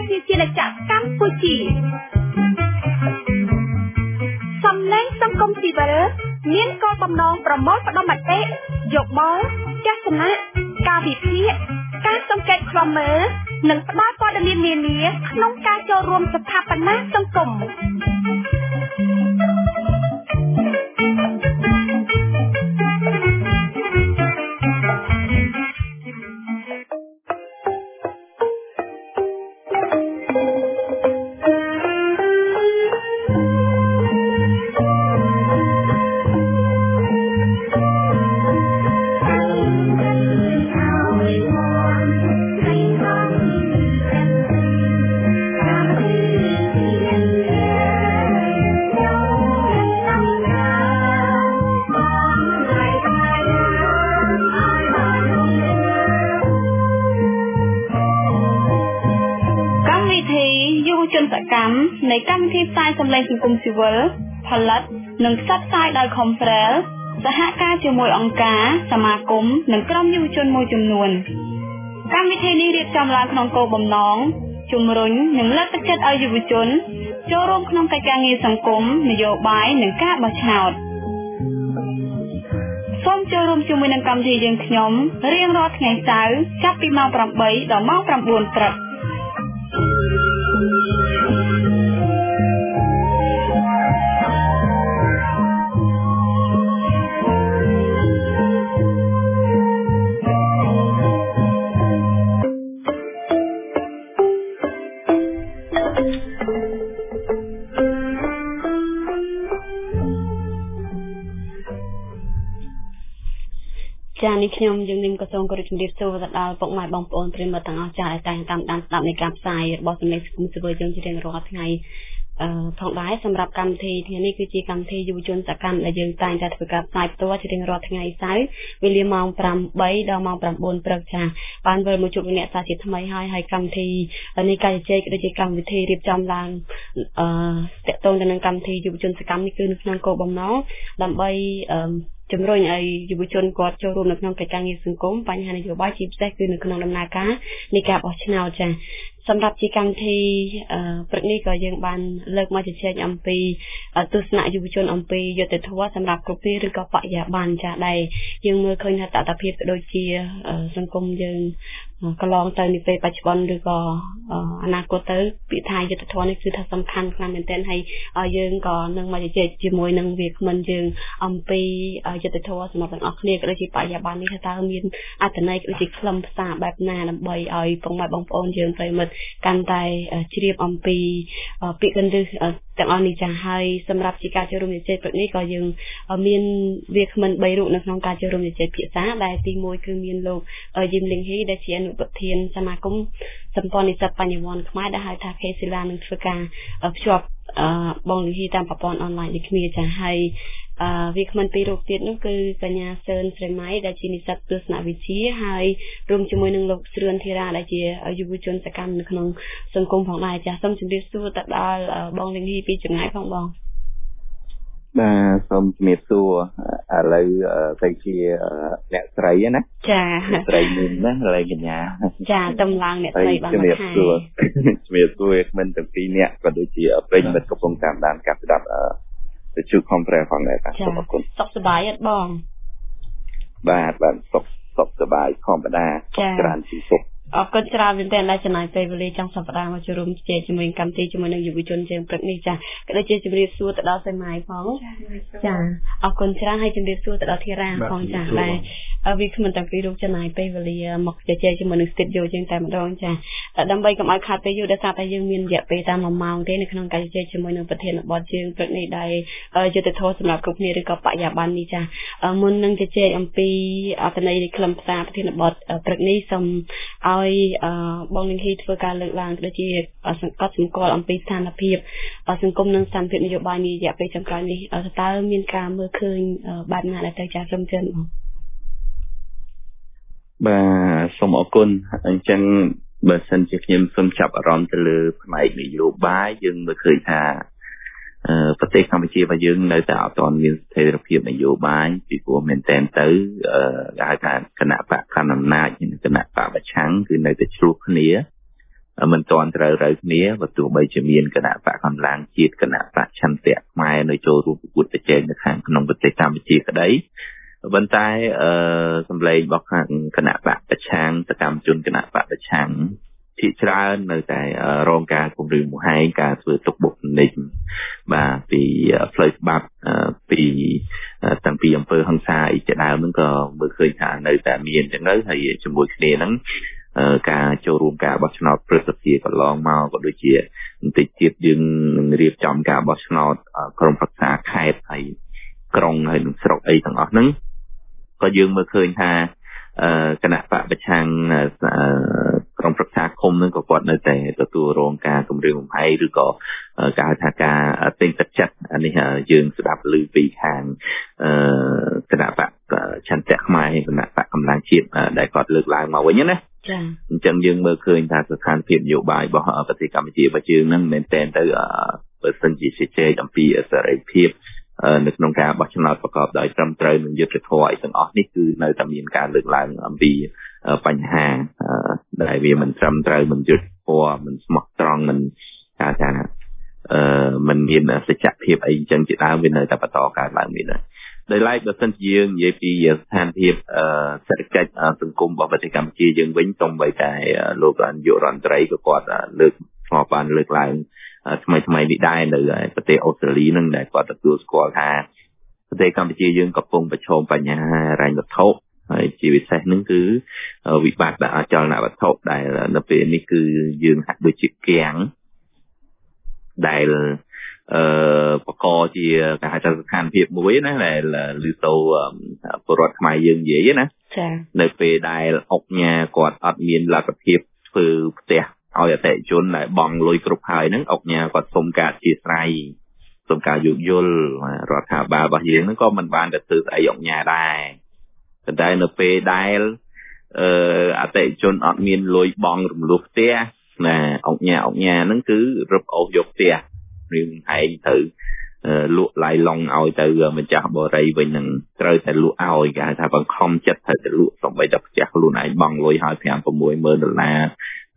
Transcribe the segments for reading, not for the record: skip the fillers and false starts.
ជាជាណាចក្រកម្ពុជាសំឡេងសង្គមស៊ីវិលមានគោលបំណងប្រមូលផ្ដុំមតិយោបល់ទស្សនៈការវិភាគការសង្កេតខ្លំមើលនិងផ្ដល់ព័ត៌មាននានាក្នុងការចូលរួមស្ថាបនាសង្គមនៃកម្មវិធីផ្សាយសម្លេងសង្គមស៊ីវិលផលិតនិងផ្សព្វផ្សាយដោយ Confrel សហការជាមួយអង្គការសមាគមនិងក្រុមយុវជនមួយចំនួនកម្មវិធីនេះរៀបចំឡើងក្នុងគោលបំណងជំរុញនិងលើកទឹកចិត្តឲ្យយុវជនចូលរួមក្នុងកិច្ចការងារសង្គមនយោបាយនិងការបោះឆ្នោតសូមចូលរួមជាមួយនឹងកម្មវិធីយើងខ្ញុំរៀងរាល់ថ្ងៃសៅរ៍ចាប់ពីម៉ោង 8 ដល់ម៉ោង 9 ព្រឹកចា៎នេះខ្ញុំយើងនឹងក៏សូមគោរពជំរាបសួរទៅដល់ពុកម៉ែបងប្អូនប្រិយមិត្តទាំងអស់ចា៎ដែលតែងតាមដានស្ដាប់នៃការផ្សាយរបស់សម្លេងសង្គមស៊ីវិលយើងជារៀងរាល់ថ្ងៃផងដែរសម្រាប់កម្មវិធីថ្ងៃនេះគឺជាកម្មវិធីយុវជនសកម្មដែលយើងតែងតែធ្វើការផ្សាយផ្ទាល់ជារៀងរាល់ថ្ងៃសៅរ៍វេលាម៉ោង 8 ដល់ម៉ោង 9 ព្រឹកចា៎បានវិលមកជួបអ្នកសាជាថ្មីហើយកម្មវិធីនៃការជជែកដូចជាកម្មវិធីរៀបចំឡើងតាក់ទងទៅនឹងកម្មវិធីយុវជនសកម្មនេះគឺនៅក្នុងគោលបំណងដើម្បីជំរុញឲ្យយុវជនគាត់ចូលរួមនៅក្នុងកិច្ចការងារសង្គមបញ្ហានយោបាយជាពិសេសគឺនៅក្នុងដំណើរការនៃការបោះឆ្នោតចា៎សម្រាប់ជាកម្មវិធីព្រឹកនេះក៏យើងបានលើកមកជជែកអំពីទស្សនៈយុវជនអំពីយុត្តិធម៌សម្រាប់គ្រប់ពេលឬក៏បរិយាបន្នចា៎ដែលយើងមើលឃើញថាតថភាពក៏ដូចជាសង្គមយើងកន្លងទៅនាពេលបច្ចុប្បន្នឬក៏អនាគតទៅពាក្យថាយុត្តិធម៌នេះគឺថាសំខាន់ខ្លាំងមែនទែនហើយយើងក៏នឹងមកជជែកជាមួយនឹងវាគ្មិនយើងអំពីយុត្តិធម៌សម្រាប់ទាំងអស់គ្នាក៏ដូចជាបរិយាបន្ននេះថាតើមានអត្ថន័យក៏ដូចជាខ្លឹមសារបែបណាដើម្បីឲ្យពុកម៉ែបងប្អូនយើងប្រិយមិត្តកាន់តែជ្រាបអំពីពាក្យកន្លឹះទាំងអស់នេះចា៎ហើយសម្រាប់ជាការចូលរួមជជែកព្រឹកនេះក៏យើងមានវាគ្មិន3រូបនៅក្នុងការចូលរួមជជែកភាសាដែលទី1គឺមានលោកយឹមលីងហ៊ីដែលជាអនុប្រធានសមាគមសម្ព័ន្ធនិស្សិតបញ្ញវន្តខ្មែរដែលហៅថា KSILA នឹងធ្វើការភ្ជាប់បងលីងហ៊ីតាមប្រព័ន្ធអនឡាញដូចគ្នាចា៎ហើយវាគ្មិនពីររូបទៀតនោះគឺកញ្ញាសឿនស្រីម៉ៃដែលជានិស្សិតទស្សនវិជ្ជាហើយរួមជាមួយនឹងលោកស្រឿនធីរ៉ាដែលជាយុវជនសកម្មនៅក្នុងសង្គមផងដែរចា៎សូមជម្រាបសួរទៅដល់បងលីងហ៊ីពីចម្ងាយផងបងបាទសូមជំរាបសួរឥឡូវទៅជាអ្នកស្រីណាចាអ្នកស្រីមានណាឥឡូវកញ្ញាចាតំឡើងអ្នកស្រីបានជំរាបសួរមិនទាំងពីរអ្នកក៏ដូចជាប្រិយមិត្តកំពុងតាមដានការស្ដាប់ទៅជួប Conference ផងដែរសូមអរគុណសុខសប្បាយអត់បងបាទសុខសប្បាយធម្មតាច្រើនពីសុខអរគុណច្រើនមែនទែនដែលចំណាយពេលវេលាចង់សប្តាហ៍មកចូលរួមជជែកជាមួយកម្មវិធីជាមួយនឹងយុវជនយើងព្រឹកនេះចា៎ក៏ដូចជាជម្រាបសួរទៅដល់សៃម៉ៃផងចា៎អរគុណច្រើនហើយជម្រាបសួរទៅដល់ធីរ៉ាផងចា៎ដែលវាគ្មិនតាំងពីរូបចំណាយពេលវេលាមកជជែកជាមួយនឹងស្ទីឌីយោយើងតែម្ដងចា៎ដើម្បីកុំឲ្យខាតពេលយូរដោយសារតែយើងមានរយៈពេលតាម1ម៉ោងទេនៅក្នុងការជជែកជាមួយនឹងប្រធានបទយើងព្រឹកនេះដែលយុទ្ធធម៌សម្រាប់គ្រប់គ្នាឬក៏បរិយាបន្ននេះចា៎មុននឹងជជែកអំពីអត្ថន័យនៃខ្លឹមសារប្រធានបទព្រឹកនេះសូមឲ្យបងលីងហ៊ីធ្វើការលើកឡើងដូចជាសង្កត់សម្គាល់អំពីស្ថានភាពសង្គមនិងស្ថានភាពនយោបាយនេះរយៈពេលចុងក្រោយនេះតើមានការមើលឃើញបែបណាដែលទៅចាស់ត្រឹមត្រូវបងបាទសូមអរគុណអញ្ចឹងបើសិនជាខ្ញុំសូមចាប់អារម្មណ៍ទៅលើផ្នែកនយោបាយយើងមើលឃើញថាប្រទេសកម្ពុជារបស់យើងនៅតែអត់ទាន់មានស្ថិរភាពនយោបាយពីព្រោះមែនតែនទៅគេហៅថាគណៈបកកណ្ដាលអំណាចនិងគណៈបកប្រឆាំងគឺនៅតែឆ្លោះគ្នាមិនទាន់ត្រូវគ្នាបើទោះបីជាមានគណៈបកកម្លាំងជាតិគណៈបកឆន្ទៈខ្មែរនៅចូលរួមប្រកួតប្រជែងនៅខាងក្នុងប្រទេសកម្ពុជាក្តីប៉ុន្តែសម្លេងរបស់ខាងគណៈបកប្រឆាំងសកម្មជនគណៈបកប្រឆាំងជាច្រើននៅតែរងការគំរាមកំហែងការធ្វើទុកបុកម្នេញបាទពីផ្លូវច្បាប់ពីតាំងពីអំពើហិង្សាអីជាដើមហ្នឹងក៏មើលឃើញថានៅតែមានចឹងទៅហើយជាមួយគ្នាហ្នឹងការចូលរួមការបោះឆ្នោតព្រឹទ្ធសភាកន្លងមកក៏ដូចជាបន្តិចទៀតយើងនឹងរៀបចំការបោះឆ្នោតក្រុមប្រឹក្សាខេត្តហើយក្រុងហើយនឹងស្រុកអីទាំងអស់ហ្នឹងក៏យើងមើលឃើញថាគណៈបកប្រឆាំងក្រុមប្រឹក្សាឃុំនឹងក៏គាត់នៅតែទទួលរងការគំរាមកំហែងឬក៏ការថាការទិញទឹកចិត្តនេះយើងស្ដាប់ឮពីខាងគណៈបកឆន្ទៈខ្មែរគណៈបកកម្លាំងជាតិដែលគាត់លើកឡើងមកវិញណាចា៎អញ្ចឹងយើងមើលឃើញថាស្ថានភាពនយោបាយរបស់ប្រទេសកម្ពុជារបស់យើងហ្នឹងមែនទែនទៅបើសិនជាជជែកអំពីសេរីភាពនៅក្នុងការបោះឆ្នោតប្រកបដោយត្រឹមត្រូវនិងយុត្តិធម៌អីទាំងអស់នេះគឺនៅតែមានការលើកឡើងអំពីបញ្ហាដែលវាមិនត្រឹមត្រូវមិនយុត្តិធម៌មិនស្មោះត្រង់មិនថាមិនមានសច្ចភាពអីអញ្ចឹងជាដើមវានៅតែបន្តកើតឡើងមានដោយឡែកបើសិនជាយើងនិយាយពីស្ថានភាពសេដ្ឋកិច្ចសង្គមរបស់ប្រទេសកម្ពុជាយើងវិញសូម្បីតែលោកនាយករដ្ឋមន្ត្រីក៏គាត់លើកធ្លាប់បានលើកឡើងថ្មីនេះដែរនៅប្រទេសអូស្ត្រាលីនឹងដែលគាត់ទទួលស្គាល់ថាប្រទេសកម្ពុជាយើងកំពុងប្រឈមបញ្ហាហិរញ្ញវត្ថុហើយជាពិសេសនឹងគឺវិបត្តិអចលនវត្ថុដែលនៅពេលនេះគឺយើងហាក់ដូចជាគាំងដែលបកជាគេហៅថាស្ថានភាពមួយណាដែលឮទៅពលរដ្ឋខ្មែរយើងនិយាយណាចា៎នៅពេលដែលអុកញ៉ាគាត់អត់មានលទ្ធភាពធ្វើផ្ទះឲ្យអតិថិជនដែលបង់លុយគ្រប់ហើយហ្នឹងអុកញ៉ាគាត់សុំការអធិស្ឋានសុំការយោគយល់រដ្ឋាភិបាលរបស់យើងហ្នឹងក៏មិនបានទៅធ្វើស្អីអុកញ៉ាដែរប៉ុន្តែនៅពេលដែលអតិថិជនអត់មានលុយបង់រំលោះផ្ទះណាអុកញ៉ាហ្នឹងគឺរឹបអូសយកផ្ទះរឿងឯងទៅលក់ឡាយឡុងឲ្យទៅម្ចាស់បរិយាវិញនឹងត្រូវតែលក់ឲ្យគេហៅថាបង្ខំចិត្តត្រូវតែលក់សំបីតែផ្ទះខ្លួនឯងបង់លុយឲ្យ$5,000-$6,000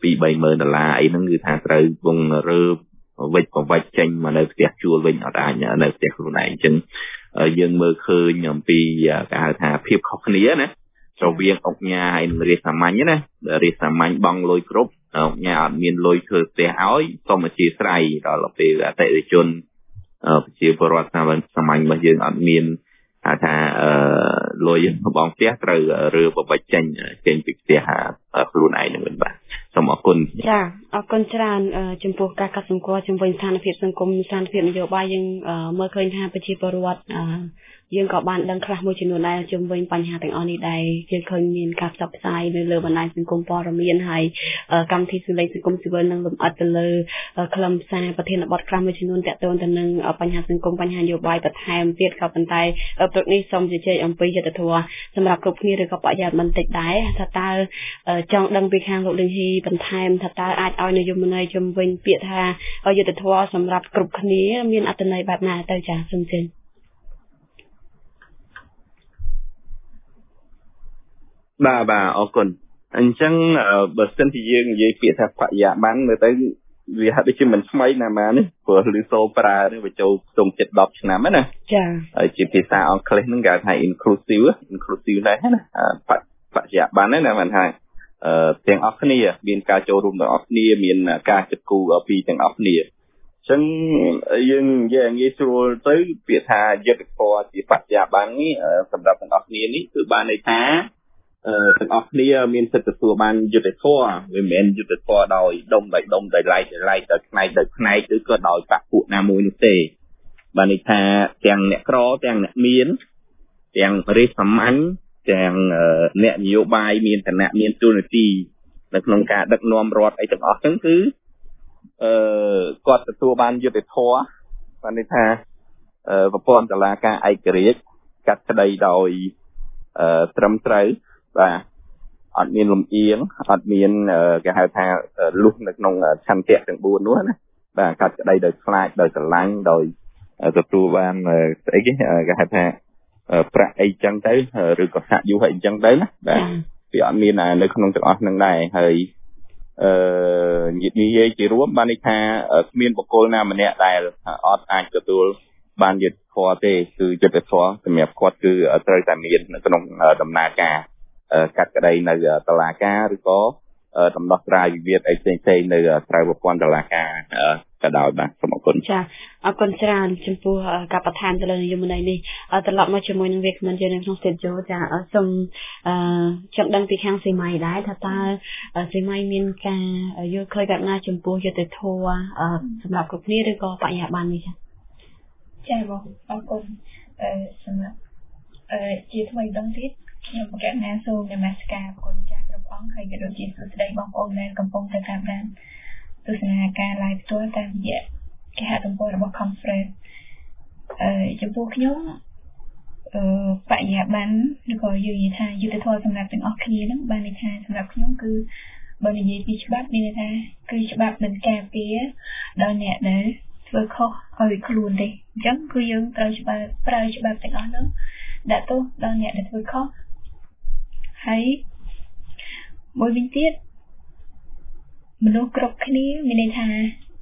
$20,000អីហ្នឹងគឺថាត្រូវវងរើវិចប្រវិចចេញមកនៅផ្ទះជួលវិញអត់អាចនៅផ្ទះខ្លួនឯងអញ្ចឹងយើងមើលឃើញអំពីគេហៅថាភាពខុសគ្នាណារវាងអុកញ៉ាហើយនឹងរាជសាមញ្ញណារាជសាមញ្ញបង់លុយគ្រប់អុកញ៉ាអត់មានលុយធ្វើផ្ទះឲ្យសូមអធិស្ឋានដល់ពេលអតិថិជនប្រជាពលរដ្ឋសាមញ្ញរបស់យើងអត់មានថាលុយបងផ្ទះត្រូវរើបបិចចេញពីផ្ទះខ្លួនឯងនឹងវិញបាទសូមអរគុណចាអរគុណច្រើនចំពោះការកាត់សម្គាល់ជំវិញស្ថានភាពសង្គមស្ថានភាពនយោបាយយើងមើលឃើញថាប្រជាពលរដ្ឋយើងក៏បានដឹងខ្លះមួយចំនួនដែរជំវិញបញ្ហាទាំងអស់នេះដែរយើងឃើញមានការផ្សព្វផ្សាយនៅលើបណ្ដាញសង្គមព័ត៌មានហើយកម្មវិធីសម្លេងសង្គមស៊ីវិលនឹងលំអិតទៅលើខ្លឹមសារប្រធានបទខ្លះមួយចំនួនទាក់ទងទៅនឹងបញ្ហាសង្គមបញ្ហានយោបាយបន្ថែមទៀតក៏ប៉ុន្តែព្រឹកនេះសូមជជែកអំពីយុត្តិធម៌សម្រាប់គ្រប់គ្នាឬក៏បរិយាបន្តិចដែរថាតើចង់ដឹងពីខាងលោកលីងហ៊ីបន្ថែមថាតើអាចឲ្យនយោបាយជំវិញពាក្យថាយុត្តិធម៌សម្រាប់គ្រប់គ្នាមានអត្ថន័យបែបណាទៅចាសូមជឿបាទអរគុណអញ្ចឹងបើសិនជាយើងនិយាយពាក្យថាបរិយាបន្នមើលទៅវាហាក់ដូចជាមិនថ្មីណាស់មកនេះព្រោះឮសូរប្រើនេះវាចូលខ្ទង់ចិត្ត10ឆ្នាំហើយណាចាហើយជាភាសាអង់គ្លេសហ្នឹងគេថា inclusive ដែរណាបរិយាបន្នណាមិនថាទាំងអស់គ្នាមានការចូលរួមទាំងអស់គ្នាមានការចិត្តគូពីទាំងអស់គ្នាអញ្ចឹងយើងនិយាយងាយស្រួលទៅពាក្យថាយុត្តិធម៌ជាបរិយាបន្ននេះសម្រាប់ទាំងអស់គ្នានេះគឺបានន័យថាទាំងអស់គ្នាមានសិទ្ធិទទួលបានយុត្តិធម៌វាមិនមែនយុត្តិធម៌ដោយដុំដោយឡែកដោយផ្នែកឬក៏ដោយបកពួកណាមួយនោះទេបានន័យថាទាំងអ្នកក្រទាំងអ្នកមានទាំងរាជសាមញ្ញទាំងអ្នកនយោបាយមានឋានៈមានទូនាទីនៅក្នុងការដឹកនាំរដ្ឋអីទាំងអស់ហ្នឹងគឺគាត់ទទួលបានយុត្តិធម៌បានន័យថាប្រព័ន្ធតុលាការឯករាជ្យកាត់ក្តីដោយត្រឹមត្រូវបាទអត់មានលំអៀងអត់មានគេហៅថាលុះនៅក្នុងឆន្ទៈទាំង4នោះណាបាទកាត់ក្តីដោយខ្លាចដោយស្រឡាញ់ដោយទទួលបានស្អីគេហៅថាប្រាក់អីចឹងទៅឬក៏សាក់យុះអីចឹងទៅណាបាទវាអត់មាននៅក្នុងទាំងអស់ហ្នឹងដែរហើយនិយាយជារួមបានន័យថាគ្មានបុគ្គលណាម្នាក់ដែលអត់អាចទទួលបានយុត្តិធម៌ទេគឺយុត្តិធម៌សម្រាប់គាត់គឺត្រូវតែមាននៅក្នុងដំណើរការកាត់ក្តីនៅតុលាការឬក៏ដំណោះស្រាយវិវាទអីផ្សេងៗនៅក្រៅប្រព័ន្ធតុលាការក៏ដោយបាទសូមអរគុណចាអរគុណច្រើនចំពោះការបន្ថែមទៅលើនយោបាយនេះត្រឡប់មកជាមួយនឹងវាគ្មិនយើងនៅក្នុងស្ទូឌីយោចាសូមចង់ដឹងពីខាងសីម៉ៃដែរថាតើសីម៉ៃមានការយល់ឃើញបែបណាចំពោះយុត្តិធម៌សម្រាប់គ្រប់គ្នាឬក៏បរិយាបន្ននេះចាបងអរគុណសម្រាប់ជាថ្មីម្ដងទៀតខ្ញុំកញ្ញាសូមនមស្ការគុណចាស់គ្រប់អង្គហើយក៏ដូចជាសួស្តីបងប្អូនដែលកំពុងតែតាមដានទស្សនាការ live ផ្ទាល់តាមរយៈគេហទំព័ររបស់ conference ចំពោះខ្ញុំបរិយាបន្នឬក៏យើងនិយាយថាយុត្តិធម៌សម្រាប់ទាំងអស់គ្នាហ្នឹងបានន័យថាសម្រាប់ខ្ញុំគឺបើនិយាយពីច្បាប់មានន័យថាគឺច្បាប់មិនការពារដល់អ្នកដែលធ្វើខុសឲ្យខ្លួនទេអញ្ចឹងគឺយើងត្រូវប្រើច្បាប់ទាំងអស់ហ្នឹងដាក់ទោសដល់អ្នកដែលធ្វើខុសហើយមួយវិញទៀតមនុស្សគ្រប់គ្នាមានន័យថា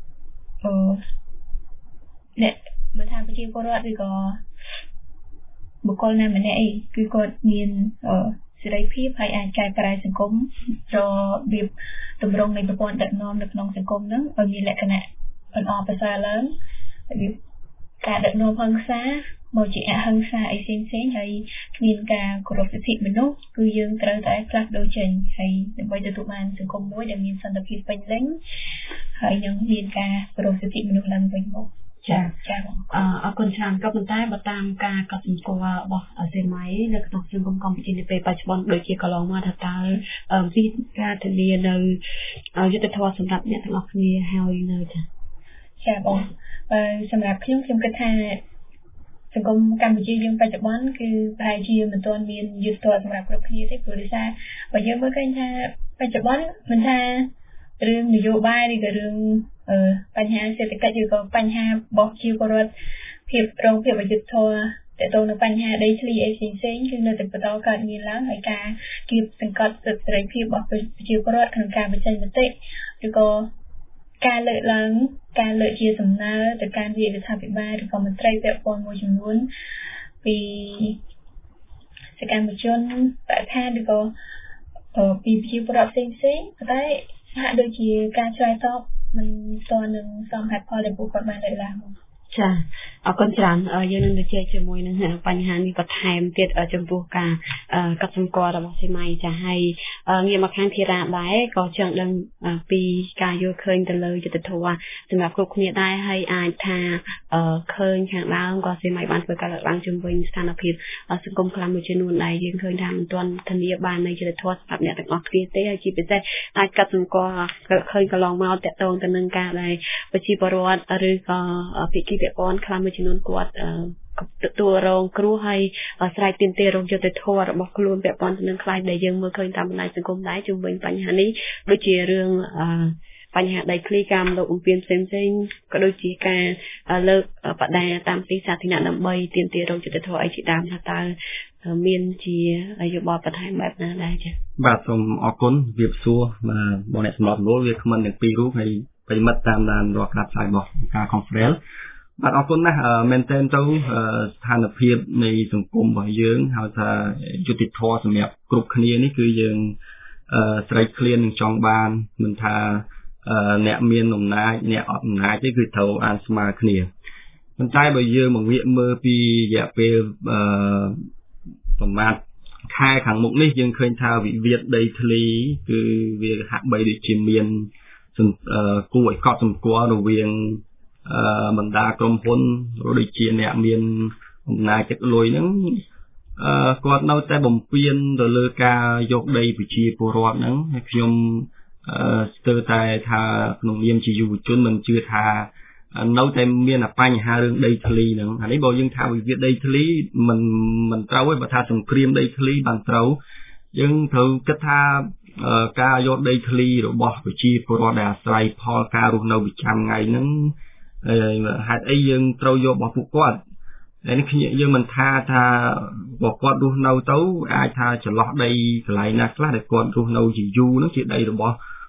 អ្នកមិនថាប្រជាពលរដ្ឋឬក៏បុគ្គលណាម្នាក់អីគឺគាត់មានសេរីភាពហើយអាចកែប្រែសង្គមរបៀបទម្រង់នៃប្រព័ន្ធដឹកនាំនៅក្នុងសង្គមហ្នឹងឲ្យមានលក្ខណៈល្អប្រសើរឡើងរបៀបការដឹកនាំហិង្សាមកជាអហិង្សាអីផ្សេងៗហើយគ្មានការគោរពសិទ្ធិមនុស្សគឺយើងត្រូវតែផ្លាស់ប្ដូរចេញហើយដើម្បីទទួលបានសង្គមមួយដែលមានសន្តិភាពពេញលេញហើយនឹងមានការគោរពសិទ្ធិមនុស្សឡើងវិញមកចាអរគុណច្រើនក៏ប៉ុន្តែបើតាមការកត់សម្គាល់របស់សេម៉ៃនៅក្នុងសង្គមកម្ពុជានាពេលបច្ចុប្បន្នដូចជាកន្លងមកថាតើពីការធានានៅយុត្តិធម៌សម្រាប់អ្នកទាំងអស់គ្នាហើយនៅចាបងសម្រាប់ខ្ញុំគិតថាសង្គមកម្ពុជាយើងបច្ចុប្បន្នគឺប្រហែលជាមិនទាន់មានយុត្តិធម៌សម្រាប់គ្រប់គ្នាទេព្រោះដោយសារបើយើងមើលឃើញថាបច្ចុប្បន្នមិនថារឿងនយោបាយឬក៏រឿងបញ្ហាសេដ្ឋកិច្ចឬក៏បញ្ហារបស់ជីវរដ្ឋភាពអយុត្តិធម៌តទៅនឹងបញ្ហាដីធ្លីអីផ្សេងៗគឺនៅតែបន្តកើតមានឡើងហើយការគៀបសង្កត់សិទ្ធិសេរីភាពរបស់ប្រជាពលរដ្ឋក្នុងការបញ្ចេញមតិឬក៏ការលើកជាសំណើទៅកាន់រដ្ឋាភិបាលឬក៏មន្ត្រីពាក់ព័ន្ធមួយចំនួនពីសកម្មជនបរិស្ថានឬក៏ពីប្រជាពលរដ្ឋផ្សេងៗតែហាក់ដូចជាការឆ្លើយតបមិនស្ទាន់នឹងសមហេតុផលដែលពួកគាត់បានលើកឡើងមកចាអរគុណច្រើនយើងនឹងជជែកជាមួយនឹងបញ្ហានេះបន្ថែមទៀតចំពោះការកត់សម្គាល់របស់សេម៉ៃចាហើយងាកមកខាងធីរ៉ាដែរក៏ចង់ដឹងពីការយល់ឃើញទៅលើយុត្តិធម៌សម្រាប់គ្រប់គ្នាដែរហើយអាចថាឃើញខាងដើមក៏សេម៉ៃបានធ្វើការលើកឡើងជំវិញស្ថានភាពសង្គមខ្លះមួយចំនួនដែរយើងឃើញថាមិនទាន់ធានាបាននៅយុត្តិធម៌សម្រាប់អ្នកទាំងអស់គ្នាទេហើយជាពិសេសអាចកត់សម្គាល់ឃើញកន្លងមកតកតងទៅនឹងការដែលប្រជាពលរដ្ឋឬក៏ភាគីពាក់ព័ន្ធខ្លះមួយចំនួនគាត់ទទួលរងគ្រោះហើយស្រែកទាមទាររងយុត្តិធម៌របស់ខ្លួនពាក់ព័ន្ធទៅនឹងខ្លាចដែលយើងមើលឃើញតាមបណ្ដាញសង្គមដែរជុំវិញបញ្ហានេះដូចជារឿងបញ្ហាដីធ្លីការលោកអំពីផ្សេងក៏ដូចជាការលើកបដាតាមទីសាធារណៈដើម្បីទាមទាររងយុត្តិធម៌អីជាដើមថាតើមានជាយោបល់បន្ថែមបែបណាដែរចា៎បាទសូមអរគុណវាសួរបងអ្នកសម្រាប់លវាគ្មិនទាំងពីររូបហើយប្រិមិត្តតាមដានរាល់ការផ្សាយរបស់ការ conference បាទអរគុណណាស់មែនទែនទៅស្ថានភាពនៃសង្គមរបស់យើងហៅថាយុត្តិធម៌សម្រាប់គ្រប់គ្នានេះគឺយើងស្រេកឃ្លាននឹងចង់បានមិនថាអ្នកមានអំណាចអ្នកអត់អំណាចទេគឺត្រូវអានស្មើគ្នាប៉ុន្តែបើយើងមកងាកមើលពីរយៈពេលប្រមាណខែខាងមុខនេះយើងឃើញថាវិវាទដីធ្លីគឺវាហាក់បីដូចជាមានគួរឲ្យកត់សម្គាល់រវាងបណ្ដាក្រុមហ៊ុនដូចជាអ្នកមានអំណាចទឹកលុយហ្នឹងគាត់នៅតែបំពេញទៅលើការយកដីប្រជាពលរដ្ឋហ្នឹងហើយខ្ញុំស្ទើរតែថាក្នុងនាមជាយុវជនមិនជឿថានៅតែមានបញ្ហារឿងដីធ្លីហ្នឹងអានេះបើយើងថាវិវាទដីធ្លីមិនត្រូវទេបើថាសង្គ្រាមដីធ្លីបានត្រូវយើងត្រូវគិតថាការយកដីធ្លីរបស់ប្រជាពលរដ្ឋដែលអាស្រ័យផលការរស់នៅប្រចាំថ្ងៃហ្នឹងហេតុអីយើងត្រូវយករបស់ពួកគាត់តែនេះយើងមិនថាបើគាត់រស់នៅទៅអាចថាចន្លោះដីកន្លែងណាខ្លះដែលគាត់រស់នៅជាយូរហ្នឹងជាដីរបស់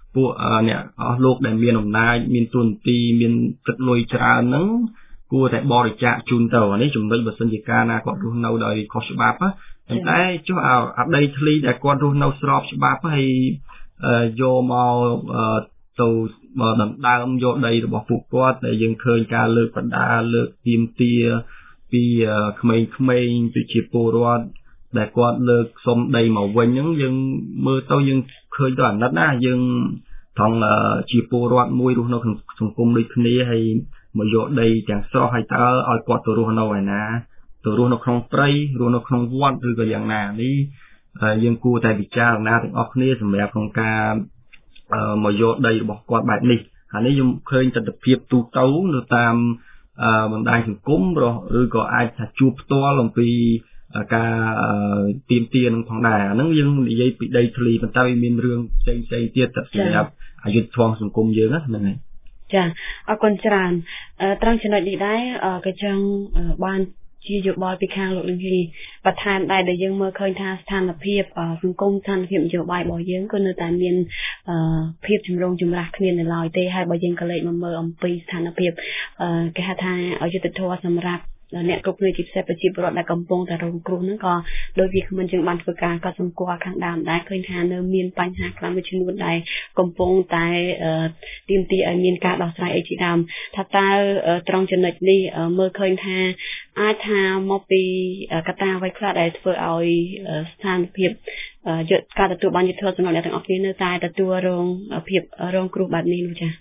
ពួកអ្នកអស់លោកដែលមានអំណាចមានទួនាទីមានទឹកលុយច្រើនហ្នឹងគួរតែបរិច្ចាគជូនទៅនេះចំណុចបើសិនជាការណាគាត់រស់នៅដោយខុសច្បាប់ប៉ុន្តែចុះអាដីធ្លីដែលគាត់រស់នៅស្របច្បាប់ហើយយកមកទៅដណ្ដើមយកដីរបស់ពួកគាត់ដែលយើងឃើញការលើកបណ្ដាលើកទាមទារពីក្មេងៗប្រជាពលរដ្ឋដែលគាត់លើកសុំដីមកវិញហ្នឹងយើងមើលទៅយើងឃើញទៅអាណិតណាយើងថងជាពលរដ្ឋមួយរស់នៅក្នុងសង្គមដូចគ្នាហើយមកយកដីទាំងស្រស់ហើយតើឲ្យគាត់ទៅរស់នៅឯណាទៅរស់នៅក្នុងព្រៃរស់នៅក្នុងវត្តឬក៏យ៉ាងណានេះយើងគួរតែពិចារណាទាំងអស់គ្នាសម្រាប់ក្នុងការមកយកដីរបស់គាត់បែបនេះហើយនេះខ្ញុំឃើញទស្សនវិជ្ជាទូទៅនៅតាមបណ្ដាញសង្គមឬក៏អាចថាជួបផ្ទាល់អំពីការទាមទារនឹងផងដែរអាហ្នឹងយើងនិយាយពីដីធ្លីប៉ុន្តែវាមានរឿងផ្សេងទៀតទៅសម្រាប់អយុធធម៌សង្គមយើងហ្នឹងហើយចាអរគុណច្រើនត្រង់ចំណុចនេះដែរក៏ចង់បានជាយោបល់ពីខាងលោកលីបន្ថែមដែរដែលយើងមើលឃើញថាស្ថានភាពសង្គមស្ថានភាពនយោបាយរបស់យើងក៏នៅតែមានភាពចម្រូងចម្រាសគ្នានៅឡើយទេហើយបើយើងក៏លេចមកមើលអំពីស្ថានភាពគេហៅថាអយុត្តិធម៌សម្រាប់អ្នកគ្រប់គ្រងជាពិសេសប្រជាពលរដ្ឋដែលកំពុងតែរងគ្រោះហ្នឹងក៏ដោយវាគ្មិនយើងបានធ្វើការកត់សម្គាល់ខាងដើមដែរឃើញថានៅមានបញ្ហាខ្លាំងមួយចំនួនដែលកំពុងតែទាមទារឲ្យមានការដោះស្រាយអីជាដើមថាតើត្រង់ចំណុចនេះមើលឃើញថាអាចថាមកពីកត្តាអ្វីខ្លះដែលធ្វើឲ្យស្ថានភាពការទទួលបានយុត្តិធម៌សម្រាប់អ្នកទាំងអស់គ្នានៅតែទទួលរងភាពរងគ្រោះបែបនេះនោះចា៎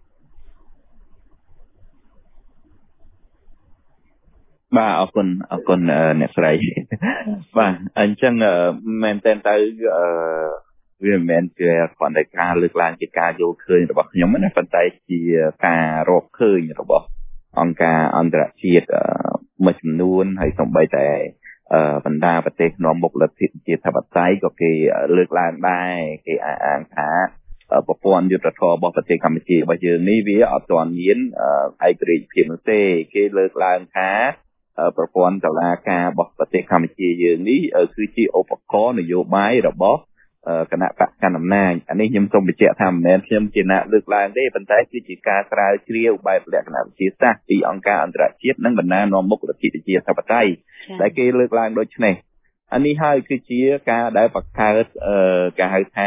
បាទអរគុណអ្នកស្រីបាទអញ្ចឹងមែនតើវាមិនមែនជាគ្រាន់តែការលើកឡើងជាការយល់ឃើញរបស់ខ្ញុំណាប៉ុន្តែជាការរកឃើញរបស់អង្គការអន្តរជាតិមួយចំនួនហើយសូម្បីតែបណ្ដាប្រទេសនាំមុខលទ្ធិប្រជាធិបតេយ្យក៏គេលើកឡើងដែរគេអះអាងថាប្រព័ន្ធយុត្តិធម៌របស់ប្រទេសកម្ពុជារបស់យើងនេះវាអត់ទាន់មានឯករាជ្យភាពនោះទេគេលើកឡើងថាប្រព័ន្ធតុលាការរបស់ប្រទេសកម្ពុជាយើងនេះគឺជាឧបករណ៍នយោបាយរបស់គណៈបកកណ្ដាលអំណាចអានេះខ្ញុំសូមបញ្ជាក់ថាមិនមែនខ្ញុំជាអ្នកលើកឡើងទេប៉ុន្តែគឺជាការស្រាវជ្រាវបែបលក្ខណៈវិទ្យាសាស្ត្រពីអង្គការអន្តរជាតិនិងបណ្ដានាំមុខលទ្ធិប្រជាធិបតេយ្យដែលគេលើកឡើងដូចនេះអានេះហើយគឺជាការដែលបង្កើតគេហៅថា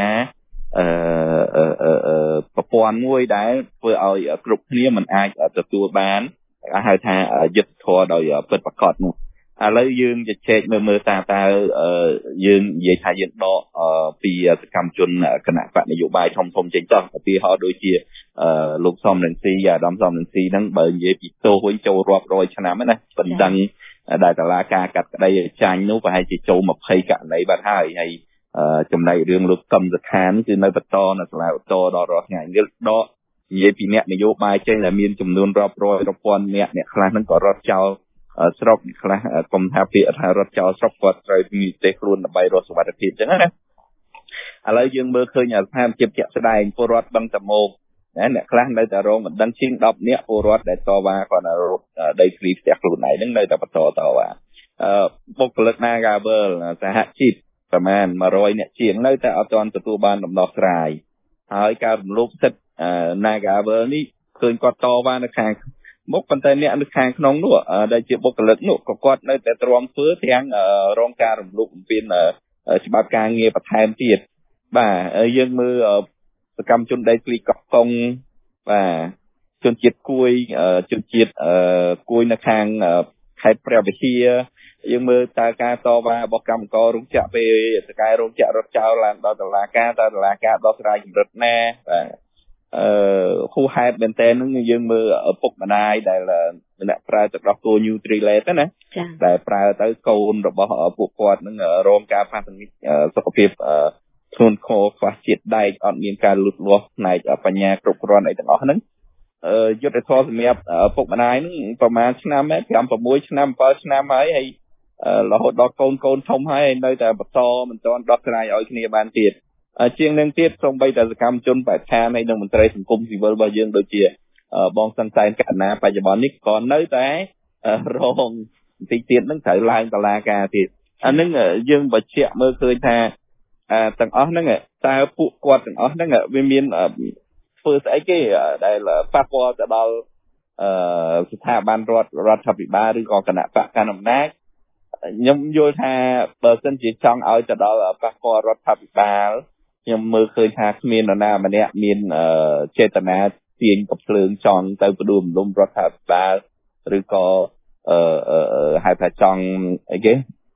ប្រព័ន្ធមួយដែលធ្វើឲ្យគ្រប់គ្នាមិនអាចទទួលបានគេហៅថាយុត្តិធម៌ដោយពិតប្រាកដនោះឥឡូវយើងជជែកមើលតើយើងនិយាយថាយើងដកពីសកម្មជនគណៈបកនយោបាយធំចេញទៅឧទាហរណ៍ដូចជាលោកសំរងស៊ីអាដាមសំរងស៊ីហ្នឹងបើនិយាយពីទោសវិញចូលរាប់រយឆ្នាំណាបណ្ដឹងដែលតុលាការកាត់ក្តីចាញ់នោះប្រហែលជាចូល20ករណីបាត់ហើយចំណែករឿងលោកកឹមសុខានគឺនៅបន្តនៅសាលាឧទ្ធរដល់រាល់ថ្ងៃនេះដកនិយាយពីអ្នកនយោបាយចេញដែលមានចំនួនរាប់រយរាប់ពាន់អ្នកខ្លះហ្នឹងក៏រត់ចោលស្រុកខ្លះកុំថាពាក្យថារត់ចោលស្រុកគាត់ត្រូវមានទេខ្លួនដើម្បីរកសុវត្ថិភាពអញ្ចឹងណាឥឡូវយើងមើលឃើញស្ថានភាពជាក់ស្ដែងពលរដ្ឋបឹងតមោកអ្នកខ្លះនៅតែរងមិនដឹងជាង10នាក់ពលរដ្ឋដែលតវ៉ាគាត់រកដីធ្លីផ្ទះខ្លួនឯងហ្នឹងនៅតែបន្តតវ៉ាបុគ្គលិក Nagavel សហជីពប្រមាណ100នាក់ជាងនៅតែអត់ទាន់ទទួលបានដំណោះស្រាយហើយការរំលោភសិទ្ធិ Nagavel នេះឃើញគាត់តវ៉ានៅខាងមុខប៉ុន្តែអ្នកនៅខាងក្នុងនោះដែលជាបុគ្គលិកនោះក៏គាត់នៅតែទ្រាំធ្វើទាំងរងការរំលោភបំពានច្បាប់ការងារបន្ថែមទៀតបាទយើងមើលសកម្មជនដីធ្លីកោះកុងបាទជនជាតិគួយគួយនៅខាងខេត្តព្រះវិហារយើងមើលតើការតវ៉ារបស់កម្មកររោងចក្រពេលសកែរោងចក្ររត់ចោលឡើងដល់តុលាការតើតុលាការដោះស្រាយកម្រិតណាបាទហួសហេតុមែនតើនឹងយើងមើលឪពុកម្ដាយដែលអ្នកប្រើទឹកដោះគោ Nutrilite ណាដែលប្រើទៅកូនរបស់ពួកគាត់នឹងរងការប៉ះទង្គិចសុខភាពធ្ងន់ធ្ងរខ្វះជាតិដែកអត់មានការលូតលាស់ផ្នែកបញ្ញាគ្រប់គ្រាន់អីទាំងអស់ហ្នឹងយុទ្ធធម៌សម្រាប់ឪពុកម្ដាយហ្នឹងប្រហែលឆ្នាំ5 6ឆ្នាំ7ឆ្នាំហើយរហូតដល់កូនធំហើយនៅតែបន្តមិនទាន់ដោះស្រាយឲ្យគ្នាបានទៀតជាងនឹងទៀតសូម្បីតែសកម្មជនបេក្ខហើយនិងមន្ត្រីសង្គមស៊ីវិលរបស់យើងដូចជាបងសង្សែនកណ្ណាបច្ចុប្បន្ននេះក៏នៅតែរងបន្តិចទៀតនឹងត្រូវឡើងតុលាការទៀតអានឹងយើងបញ្ជាក់មើលឃើញថាទាំងអស់ហ្នឹងតើពួកគាត់ទាំងអស់ហ្នឹងវាមានធ្វើស្អីគេដែលប៉ះពាល់ទៅដល់ស្ថាប័នរដ្ឋាភិបាលឬក៏គណៈបកកណ្ដាលអំណាចខ្ញុំយល់ថាបើសិនជាចង់ឲ្យទៅដល់ប៉ះពាល់រដ្ឋាភិបាលខ្ញុំមើលឃើញថាគ្មាននរណាម្នាក់មានចេតនាទាញកំភ្លើងចង់ទៅផ្ដួលរំលំរដ្ឋាភិបាលឬក៏ហៅថាចង់អីគេ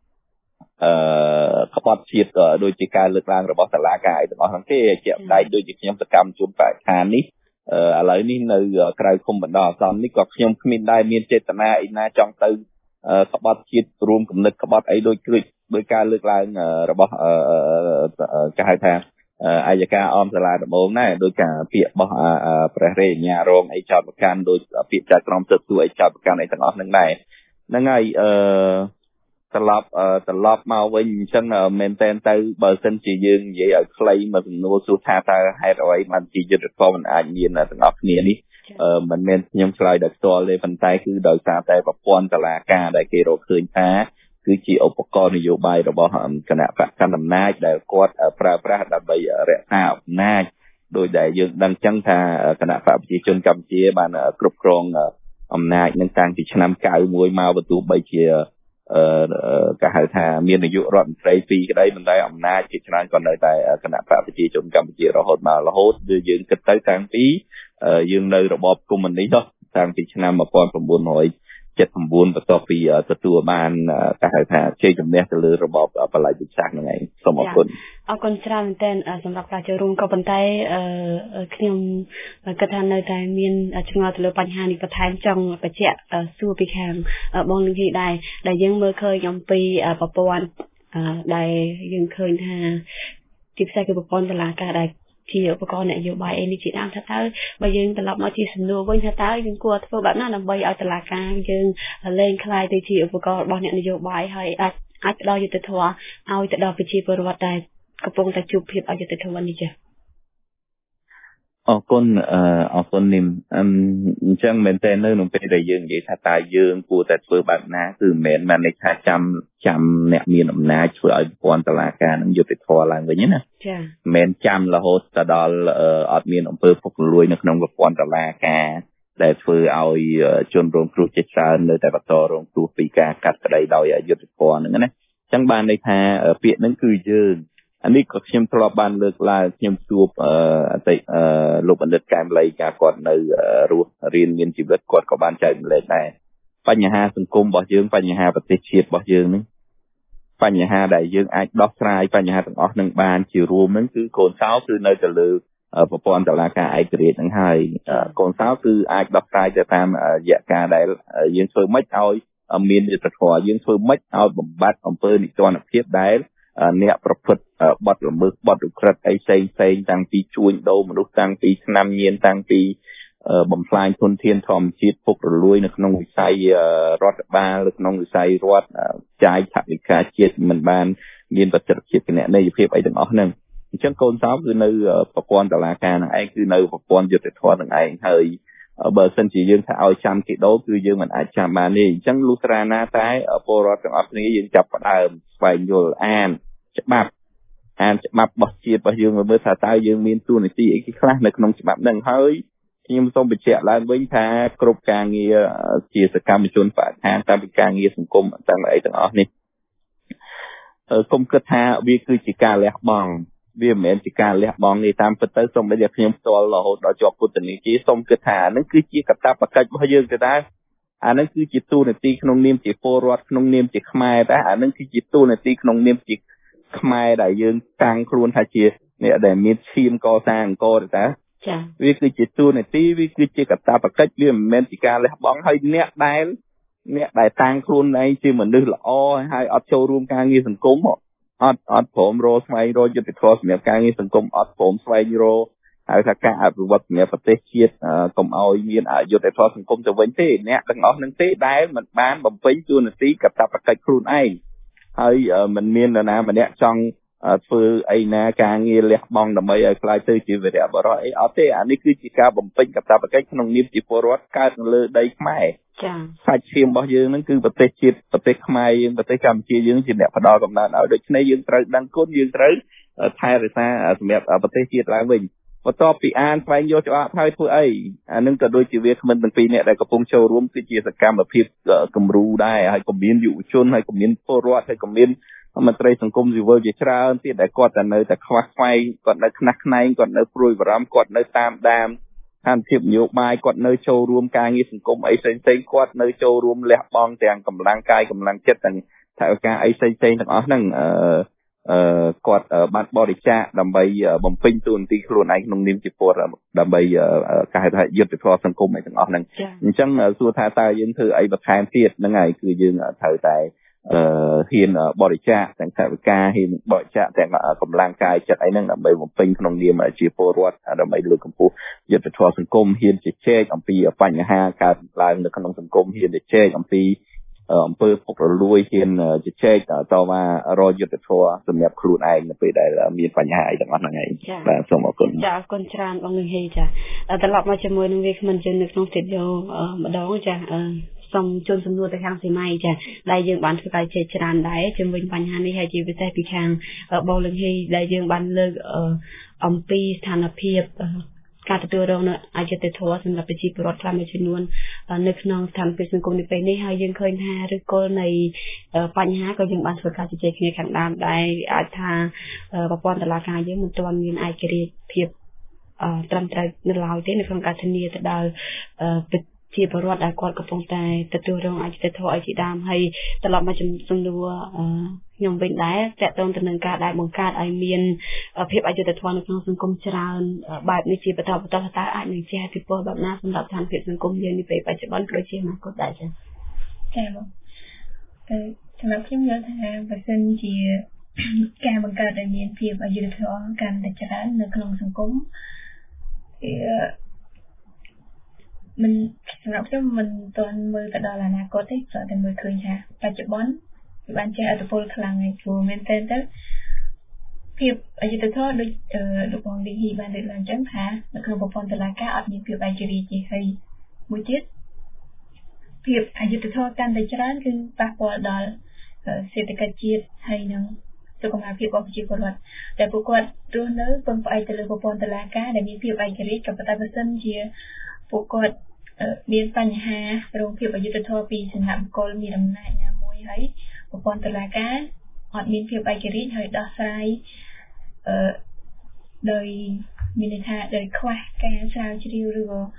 ក្បត់ជាតិក៏ដូចជាការលើកឡើងរបស់តុលាការអីទាំងអស់ហ្នឹងទេជាក់ស្ដែងដូចជាខ្ញុំសកម្មជួនបរិស្ថាននេះឥឡូវនេះនៅក្រៅឃុំបណ្ដោះអាសន្ននេះក៏ខ្ញុំគ្មានដែរមានចេតនាអីណាចង់ទៅក្បត់ជាតិរួមគំនិតក្បត់អីដោយការលើកឡើងរបស់គេហៅថាអាយកាអមសាលាដំបងដែរដោយការពាក្យរបស់ព្រះរាជអាជ្ញារងអីចោតប្រកាន់ដោយពាក្យចៅក្រមស៊ើបសួរអីចោតប្រកាន់អីទាំងអស់ហ្នឹងដែរហ្នឹងហើយត្រឡប់មកវិញអញ្ចឹងមែនតែនទៅបើសិនជាយើងនិយាយឲ្យខ្លីមកសំណួរសួរថាតើហេតុអ្វីបានជាយុទ្ធសាស្ត្រមិនអាចមានទាំងអស់គ្នានេះមិនមែនខ្ញុំឆ្លើយដោយផ្ទាល់ទេប៉ុន្តែគឺដោយសារតែប្រព័ន្ធតុលាការដែលគេរកឃើញថាគឺជាឧបករណ៍នយោបាយរបស់គណៈបកកណ្ដាលអំណាចដែលគាត់ប្រើប្រាស់ដើម្បីរក្សាអំណាចដោយដែលយើងដឹងចឹងថាគណៈបកប្រជាជនកម្ពុជាបានគ្រប់គ្រងអំណាចនឹងតាំងពីឆ្នាំ91មកបើទោះបីជាគេហៅថាមាននាយករដ្ឋមន្ត្រីពីរក្តីប៉ុន្តែអំណាចជាច្រើនក៏នៅតែគណៈបកប្រជាជនកម្ពុជារហូតគឺយើងគិតទៅតាំងពីយើងនៅរបបកុម្មុយនីសតាំងពីឆ្នាំ1979បន្ទាប់ពីទទួលបានគេហៅថាជ័យជំនះទៅលើរបបបល្ល័ង្កយុទ្ធសាស្ត្រហ្នឹងឯងសូមអរគុណច្រើនមែនទែនសម្រាប់ការចូលរួមក៏ប៉ុន្តែខ្ញុំគិតថានៅតែមានឆ្ងល់ទៅលើបញ្ហានេះបន្ថែមចង់បញ្ជាក់សួរពីខាងបងនិយាយដែរដែលយើងមើលឃើញអំពីប្រព័ន្ធដែលយើងឃើញថាទីផ្សារគឺប្រព័ន្ធតុលាការដែលជាឧបករណ៍នយោបាយអីនេះជាដើមថាតើបើយើងត្រឡប់មកជាសំណួរវិញថាតើយើងគួរធ្វើបែបណាដើម្បីឲ្យតុលាការយើងលែងคล้ายទៅជាឧបករណ៍របស់អ្នកនយោបាយហើយអាចផ្ដល់យុត្តិធម៌ឲ្យទៅដល់ប្រជាពលរដ្ឋដែលកំពុងតែជួបភាពអយុត្តិធម៌នេះចា៎អរគុណនីមអញ្ចឹងមែនតើនៅក្នុងពេលដែលយើងនិយាយថាតើយើងគួរតែធ្វើបែបណាគឺមិនមែនន័យថាចាំអ្នកមានអំណាចធ្វើឲ្យប្រព័ន្ធតុលាការនឹងយុត្តិធម៌ឡើងវិញណាចា៎មិនមែនចាំរហូតទៅដល់អត់មានអំពើពុករលួយនៅក្នុងប្រព័ន្ធតុលាការដែលធ្វើឲ្យជនរងគ្រោះជាច្រើននៅតែបន្តរងគ្រោះពីការកាត់ក្តីដោយអយុត្តិធម៌ហ្នឹងណាអញ្ចឹងបានន័យថាពាក្យហ្នឹងគឺយើងអានេះក៏ខ្ញុំធ្លាប់បានលើកឡើងខ្ញុំជួបលោកបណ្ឌិតកែមលីកាគាត់នៅរស់រៀនមានជីវិតគាត់ក៏បានចែករំលែកដែរបញ្ហាសង្គមរបស់យើងបញ្ហាប្រទេសជាតិរបស់យើងនេះបញ្ហាដែលយើងអាចដោះស្រាយបញ្ហាទាំងអស់នឹងបានជារួមហ្នឹងគឺកូនសោគឺនៅទៅលើប្រព័ន្ធតុលាការឯករាជ្យហ្នឹងហើយកូនសោគឺអាចដោះស្រាយទៅតាមរយៈការដែលយើងធ្វើម៉េចឲ្យមានយុត្តិធម៌យើងធ្វើម៉េចឲ្យបំបត្តិអំពើនីតិរដ្ឋភាពដែលអ្នកប្រព្រឹត្តបទល្មើសបទឧក្រិដ្ឋអីផ្សេងតាំងពីជួញដូរមនុស្សតាំងពីឆ្នាំញៀនតាំងពីបំផ្លាញធនធានធម្មជាតិពុករលួយនៅក្នុងវិស័យរដ្ឋបាលនៅក្នុងវិស័យរដ្ឋចាយថវិកាជាតិមិនបានមានប្រសិទ្ធភាពគណនេយ្យភាពអីទាំងអស់ហ្នឹងអញ្ចឹងកូនសោគឺនៅប្រព័ន្ធតុលាការនឹងឯងគឺនៅប្រព័ន្ធយុត្តិធម៌នឹងឯងហើយបើសិនជាយើងថាឲ្យចាំគេដូរគឺយើងមិនអាចចាំបានទេអញ្ចឹងលុះត្រាណាតែពលរដ្ឋទាំងអស់គ្នាយើងចាប់ផ្ដើមស្វែងយល់អានច្បាប់របស់ជាតិរបស់យើងមើលថាតើយើងមានទួនាទីអីខ្លះនៅក្នុងច្បាប់ហ្នឹងហើយខ្ញុំសូមបញ្ជាក់ឡើងវិញថាគ្រប់ការងារជាសកម្មជនបរិស្ថានតាមពីការងារសង្គមទាំងអីទាំងអស់នេះគុំគិតថាវាគឺជាការលះបង់វាមិនមែនជាការលះបង់ទេតាមពិតទៅសូមតែខ្ញុំផ្ទាល់រហូតដល់ជាប់ពន្ធនាគារសូមគិតថាហ្នឹងគឺជាកាតព្វកិច្ចរបស់យើងទៅដែរអាហ្នឹងគឺជាទូនាទីក្នុងនាមជាពលរដ្ឋក្នុងនាមជាខ្មែរតែអាហ្នឹងគឺជាទូនាទីក្នុងនាមជាខ្មែរដែលយើងតាំងខ្លួនថាជាអ្នកដែលមានឈាមកសាងអង្គរទៅតាចា៎វាគឺជាទូនាទីវាគឺជាកាតព្វកិច្ចវាមិនមែនជាការលះបង់ហើយអ្នកដែលតាំងខ្លួនឯងជាមនុស្សល្អហើយអត់ចូលរួមការងារសង្គមអត់ព្រមរកស្វែងរកយុត្តិធម៌សម្រាប់ការងារសង្គមអត់ព្រមស្វែងរកហៅថាការអភិវឌ្ឍសម្រាប់ប្រទេសជាតិកុំឲ្យមានអយុត្តិធម៌សង្គមទៅវិញទេអ្នកទាំងអស់នឹងទេដែលមិនបានបំពេញតួនាទីកាតព្វកិច្ចខ្លួនឯងហើយមិនមាននរណាម្នាក់ចង់ធ្វើអីណាការងារលះបង់ដើម្បីឲ្យខ្លាយទៅជាវីរៈបុរសអីអត់ទេអានេះគឺជាការបំពេញកាតព្វកិច្ចក្នុងនាមជាពលរដ្ឋកើតនៅលើដីខ្មែរចា៎សាច់ឈាមរបស់យើងហ្នឹងគឺប្រទេសជាតិប្រទេសខ្មែរយើងប្រទេសកម្ពុជាយើងជាអ្នកផ្ដល់កំណើតឲ្យដូច្នេះយើងត្រូវដឹងគុណយើងត្រូវថែរក្សាសម្រាប់ប្រទេសជាតិឡើងវិញបន្ទាប់ពីអានស្វែងយល់ច្បាប់ហើយធ្វើអីអានឹងក៏ដូចជាវាគ្មិនទាំងពីរនាក់ដែលកំពុងចូលរួមគឺជាសកម្មភាពគំរូដែរហើយក៏មានយុវជនហើយក៏មានពលរដ្ឋហើយក៏មានមន្ត្រីសង្គមស៊ីវិលជាច្រើនទៀតដែលគាត់តែនៅតែខ្វះខ្វាយគាត់នៅខ្នះខ្នែងគាត់នៅព្រួយបារម្ភគាត់នៅតាមដានស្ថានភាពនយោបាយគាត់នៅចូលរួមការងារសង្គមអីផ្សេងៗគាត់នៅចូលរួមលះបង់ទាំងកម្លាំងកាយកម្លាំងចិត្តទាំងថវិកាអីផ្សេងៗទាំងអស់ហ្នឹងគាត់បានបរិច្ចាគដើម្បីបំពេញតួនាទីខ្លួនឯងក្នុងនាមជាពលរដ្ឋដើម្បីការថាយុទ្ធធម៌សង្គមអីទាំងអស់ហ្នឹងអញ្ចឹងសួរថាតើយើងធ្វើអីបន្ថែមទៀតហ្នឹងហើយគឺយើងត្រូវតែហ៊ានបរិច្ចាគទាំងថវិកាហ៊ានបរិច្ចាគទាំងកម្លាំងកាយចិត្តអីហ្នឹងដើម្បីបំពេញក្នុងនាមជាពលរដ្ឋដើម្បីលើកកម្ពស់យុទ្ធធម៌សង្គមហ៊ានជជែកអំពីបញ្ហាកើតឡើងនៅក្នុងសង្គមហ៊ានជជែកអំពីអំពើពុករលួយហ៊ានជជែកតមករយុទ្ធធម៌សម្រាប់ខ្លួនឯងនៅពេលដែលមានបញ្ហាអីទាំងអស់ហ្នឹងឯងបាទសូមអរគុណចាអរគុណច្រើនបងនឹងហេចាត្រឡប់មកជាមួយនឹងវាគ្មិនយើងនៅក្នុងស្ទូឌីយោម្ដងចាសូមជូនសំណួរទៅខាងសីម៉ៃចាដែលយើងបានធ្វើការជជែកច្រើនដែរជំវិញបញ្ហានេះហើយជាពិសេសពីខាងបងលឹងហេដែលយើងបានលើកអំពីស្ថានភាពការទទួលរងនៅអយុត្តិធម៌សម្រាប់ប្រជាពលរដ្ឋខ្លះមួយចំនួននៅក្នុងស្ថានភាពសង្គមនេះពេលនេះហើយយើងឃើញថាឬគល់នៃបញ្ហាក៏យើងបានធ្វើការជជែកគ្នាខាងដើមដែរអាចថាប្រព័ន្ធតុលាការយើងមិនទាន់មានឯករាជ្យភាពត្រឹមត្រូវនៅឡើយទេនៅក្នុងការធានាទៅដល់ជាពលរដ្ឋដែលគាត់កំពុងតែទទួលរងអយុត្តិធម៌អីជាដើមហើយត្រឡប់មកសំណួរខ្ញុំវិញដែរតកតងទៅនឹងការដែលបង្កើតឲ្យមានភាពអយុត្តិធម៌នៅក្នុងសង្គមច្រើនបែបនេះជាបន្តតើអាចនឹងជះឥទ្ធិពលបែបណាសម្រាប់ស្ថានភាពសង្គមយើងនាពេលបច្ចុប្បន្នក៏ដូចជាអនាគតដែរចា៎បងសម្រាប់ខ្ញុំយល់ថាបើសិនជាការបង្កើតឲ្យមានភាពអយុត្តិធម៌កាន់តែច្រើននៅក្នុងសង្គមមិនសម្រាប់ខ្ញុំមិនទាន់មើលទៅដល់អនាគតទេព្រោះតែមើលឃើញថាបច្ចុប្បន្នវាបានជះឥទ្ធិពលខ្លាំងហើយព្រោះមែនតើភាពអយុត្តិធម៌ដូចលោកបងលីហ៊ីបានលើកឡើងចឹងថានៅក្នុងប្រព័ន្ធតុលាការអត់មានភាពឯករាជ្យទេហើយមួយទៀតភាពអយុត្តិធម៌កាន់តែច្រើនគឺប៉ះពាល់ដល់សេដ្ឋកិច្ចជាតិហើយនិងសុខភាពរបស់ប្រជាពលរដ្ឋតែពួកគាត់រស់នៅពឹងផ្អែកទៅលើប្រព័ន្ធតុលាការដែលមានភាពឯករាជ្យក៏ប៉ុន្តែបើសិនជាពួកគាត់មានបញ្ហារងភាពអយុត្តិធម៌ពីសំណាក់បុគ្គលមានអំណាចណាមួយហើយប្រព័ន្ធតុលាការអត់មានភាពឯករាជ្យហើយដោះស្រាយដោយមានន័យថាដោយខ្វះការស្រាវជ្រាវឬក៏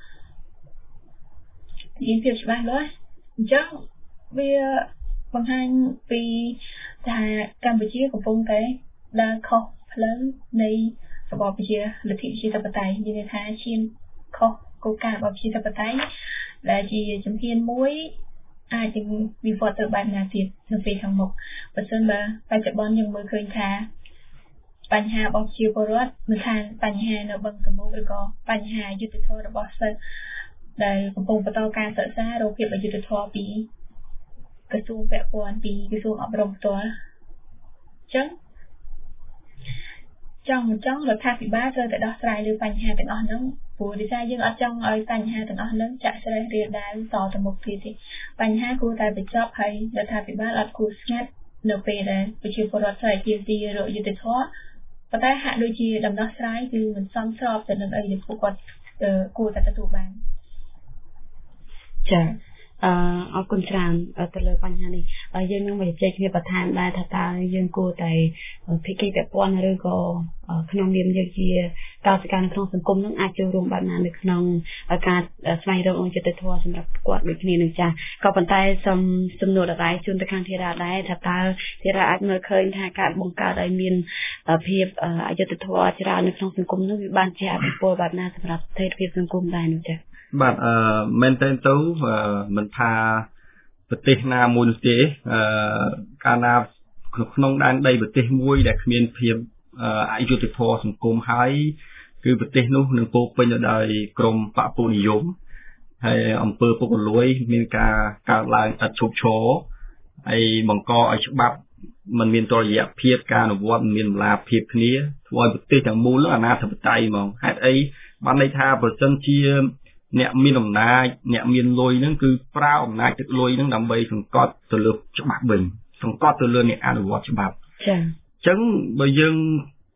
មានភាពច្បាស់លាស់អញ្ចឹងវាបង្ហាញពីថាកម្ពុជាកំពុងតែដើរខុសផ្លូវនៃរបបប្រជាលទ្ធិប្រជាធិបតេយ្យមានន័យថាឈានខុសគោលការណ៍របស់ប្រជាធិបតេយ្យដែលជាជំហានមួយអាចនឹងវិវត្តទៅបែបណាទៀតនៅពេលខាងមុខបើសិនបើបច្ចុប្បន្នយើងមើលឃើញថាបញ្ហារបស់ប្រជាពលរដ្ឋមិនថាបញ្ហានៅបឹងតមោកឬក៏បញ្ហាយុត្តិធម៌របស់សិស្សដែលកំពុងបន្តការសិក្សារកភាពអយុត្តិធម៌ពីក្រសួងពាក់ព័ន្ធពីក្រសួងអប់រំផ្ទាល់អញ្ចឹងចង់រដ្ឋាភិបាលត្រូវតែដោះស្រាយលើបញ្ហាទាំងអស់ហ្នឹងព្រោះដោយសារយើងអត់ចង់ឲ្យបញ្ហាទាំងអស់ហ្នឹងចាក់ស្រេះរាលដាលតទៅមុខទៀតទេបញ្ហាគួរតែបញ្ចប់ហើយរដ្ឋាភិបាលអត់គួរស្ងាត់នៅពេលដែលប្រជាពលរដ្ឋស្រែកទាមទាររកយុត្តិធម៌ប៉ុន្តែហាក់ដូចជាដំណោះស្រាយគឺមិនសមស្របទៅនឹងអីដែលពួកគាត់គួរតែទទួលបានចាអរគុណច្រើនទៅលើបញ្ហានេះយើងនឹងមកជជែកគ្នាបន្ថែមដែរថាតើយើងគួរតែភាគីពាក់ព័ន្ធឬក៏ក្នុងនាមយើងជាកោសិកានៅក្នុងសង្គមនឹងអាចចូលរួមបែបណានៅក្នុងការស្វែងរកយុត្តិធម៌សម្រាប់គាត់ដូចគ្នានឹងចាស់ក៏ប៉ុន្តែសំណួរដដែលជូនទៅខាងធីរ៉ាដែរថាតើធីរ៉ាអាចមើលឃើញថាការបង្កើតឲ្យមានភាពអយុត្តិធម៌ច្រើននៅក្នុងសង្គមនោះវាបានជាអភិពលបែបណាសម្រាប់ស្ថិរភាពសង្គមដែរនោះចាស់បាទមែនតើទៅមិនថាប្រទេសណាមួយនោះទេកាលណាក្នុងដែនដីប្រទេសមួយដែលគ្មានភាពអយុត្តិធម៌សង្គមហើយគឺប្រទេសនោះនឹងពោពេញទៅដោយក្រមបពុនិយមហើយអំពើពុករលួយមានការកើតឡើងឥតឈប់ឈរហើយបង្កឲ្យច្បាប់มันមានតុល្យភាពការអនុវត្តមានម្លាភាពគ្នាធ្វើឲ្យប្រទេសទាំងមូលអនាធិបតេយ្យហ្មងហេតុអីបានន័យថាប្រសិនជាអ្នកមានអំណាចអ្នកមានលុយហ្នឹងគឺប្រើអំណាចទឹកលុយហ្នឹងដើម្បីសង្កត់ទៅលើច្បាប់វិញសង្កត់ទៅលើអ្នកអនុវត្តច្បាប់ចា៎អញ្ចឹងបើយើង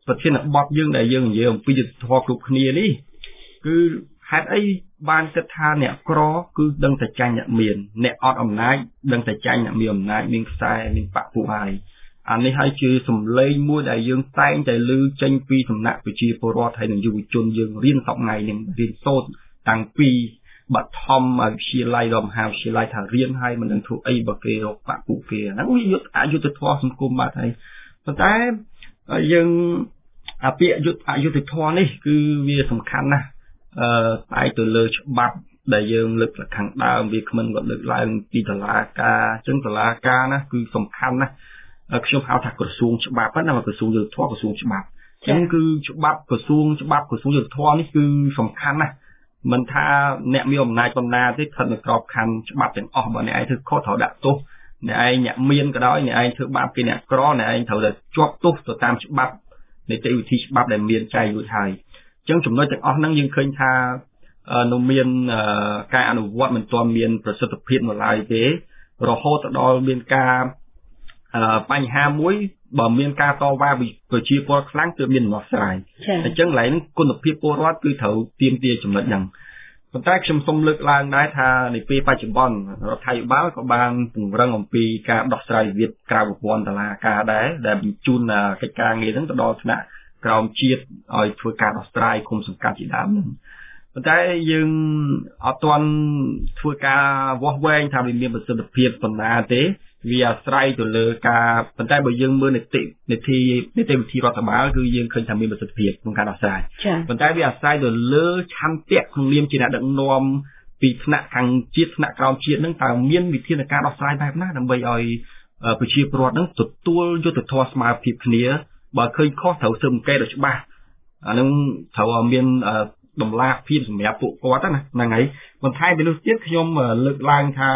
ប្រធានបទយើងដែលយើងនិយាយអំពីយុត្តិធម៌គ្រប់គ្នានេះគឺហេតុអីបានគិតថាអ្នកក្រគឺដឹងតែចាញ់អ្នកមានអ្នកអត់អំណាចដឹងតែចាញ់អ្នកមានអំណាចមានខ្សែមានបពុះហើយអានេះហើយជាសម្លេងមួយដែលយើងតែងតែឮចេញពីសំណាក់ប្រជាពលរដ្ឋហើយនិងយុវជនយើងរៀនសប្តាហ៍ថ្ងៃនេះរៀនសូត្រតាំងពីបឋមវិទ្យាល័យដល់មហាវិទ្យាល័យថារៀនហើយមិនដឹងធ្វើអីបើគេរកបពុះគេហ្នឹងវាអយុត្តិធម៌សង្គមបាទហើយប៉ុន្តែយើងអាពាក្យអយុត្តិធម៌នេះគឺវាសំខាន់ណាស់ផ្អែកទៅលើច្បាប់ដែលយើងលើកខាងដើមវាគ្មិនគាត់លើកឡើងពីតុលាការអញ្ចឹងតុលាការណាគឺសំខាន់ណាស់ខ្ញុំហៅថាក្រសួងច្បាប់ណាក្រសួងយុត្តិធម៌ក្រសួងច្បាប់អញ្ចឹងគឺច្បាប់ក្រសួងយុត្តិធម៌នេះគឺសំខាន់ណាស់មិនថាអ្នកមានអំណាចបណ្ណាទេស្ថិតនៅក្របខ័ណ្ឌច្បាប់ទាំងអស់បើអ្នកឯងធ្វើខុសត្រូវដាក់ទោសអ្នកឯងអ្នកមានក៏ដោយអ្នកឯងធ្វើបាបគេអ្នកក្រអ្នកឯងត្រូវតែជាប់ទោសទៅតាមច្បាប់នីតិវិធីច្បាប់ដែលមានចែងរួចហើយអញ្ចឹងចំណុចទាំងអស់ហ្នឹងយើងឃើញថានៅមានការអនុវត្តមិនទាន់មានប្រសិទ្ធភាពនៅឡើយទេរហូតដល់មានការបញ្ហាមួយបើមានការតវ៉ាប្រជាពលរដ្ឋខ្លាំងទើបមានដំណោះស្រាយអញ្ចឹងកន្លែងហ្នឹងគុណភាពពលរដ្ឋគឺត្រូវទាមទារចំណុចហ្នឹងប៉ុន្តែខ្ញុំសូមលើកឡើងដែរថានៅពេលបច្ចុប្បន្នរដ្ឋាភិបាលក៏បានពង្រឹងអំពីការដោះស្រាយវិវាទក្រៅប្រព័ន្ធតុលាការដែរដែលបញ្ជូនកិច្ចការងារហ្នឹងទៅដល់ថ្នាក់ក្រោមជាតិឲ្យធ្វើការដោះស្រាយគុំសង្កាត់ជាដើមហ្នឹងប៉ុន្តែយើងអត់ទាន់ធ្វើការវាស់វែងថាវាមានប្រសិទ្ធភាពប៉ុណ្ណាទេវាអាស្រ័យទៅលើការប៉ុន្តែបើយើងមើលនីតិវិធីរដ្ឋបាលគឺយើងឃើញថាមានប្រសិទ្ធភាពក្នុងការដោះស្រាយប៉ុន្តែវាអាស្រ័យទៅលើឆន្ទៈក្នុងនាមជាអ្នកដឹកនាំពីថ្នាក់ខាងជាតិថ្នាក់ក្រោមជាតិហ្នឹងតើមានវិធានការដោះស្រាយបែបណាដើម្បីឲ្យប្រជាពលរដ្ឋហ្នឹងទទួលយុត្តិធម៌ស្មើភាពគ្នាបើឃើញខុសត្រូវស៊ើបអង្កេតឲ្យច្បាស់អានឹងត្រូវឲ្យមានតម្លាភាពសម្រាប់ពួកគាត់ណាហ្នឹងហើយបន្ថែមពីនោះទៀតខ្ញុំលើកឡើងថា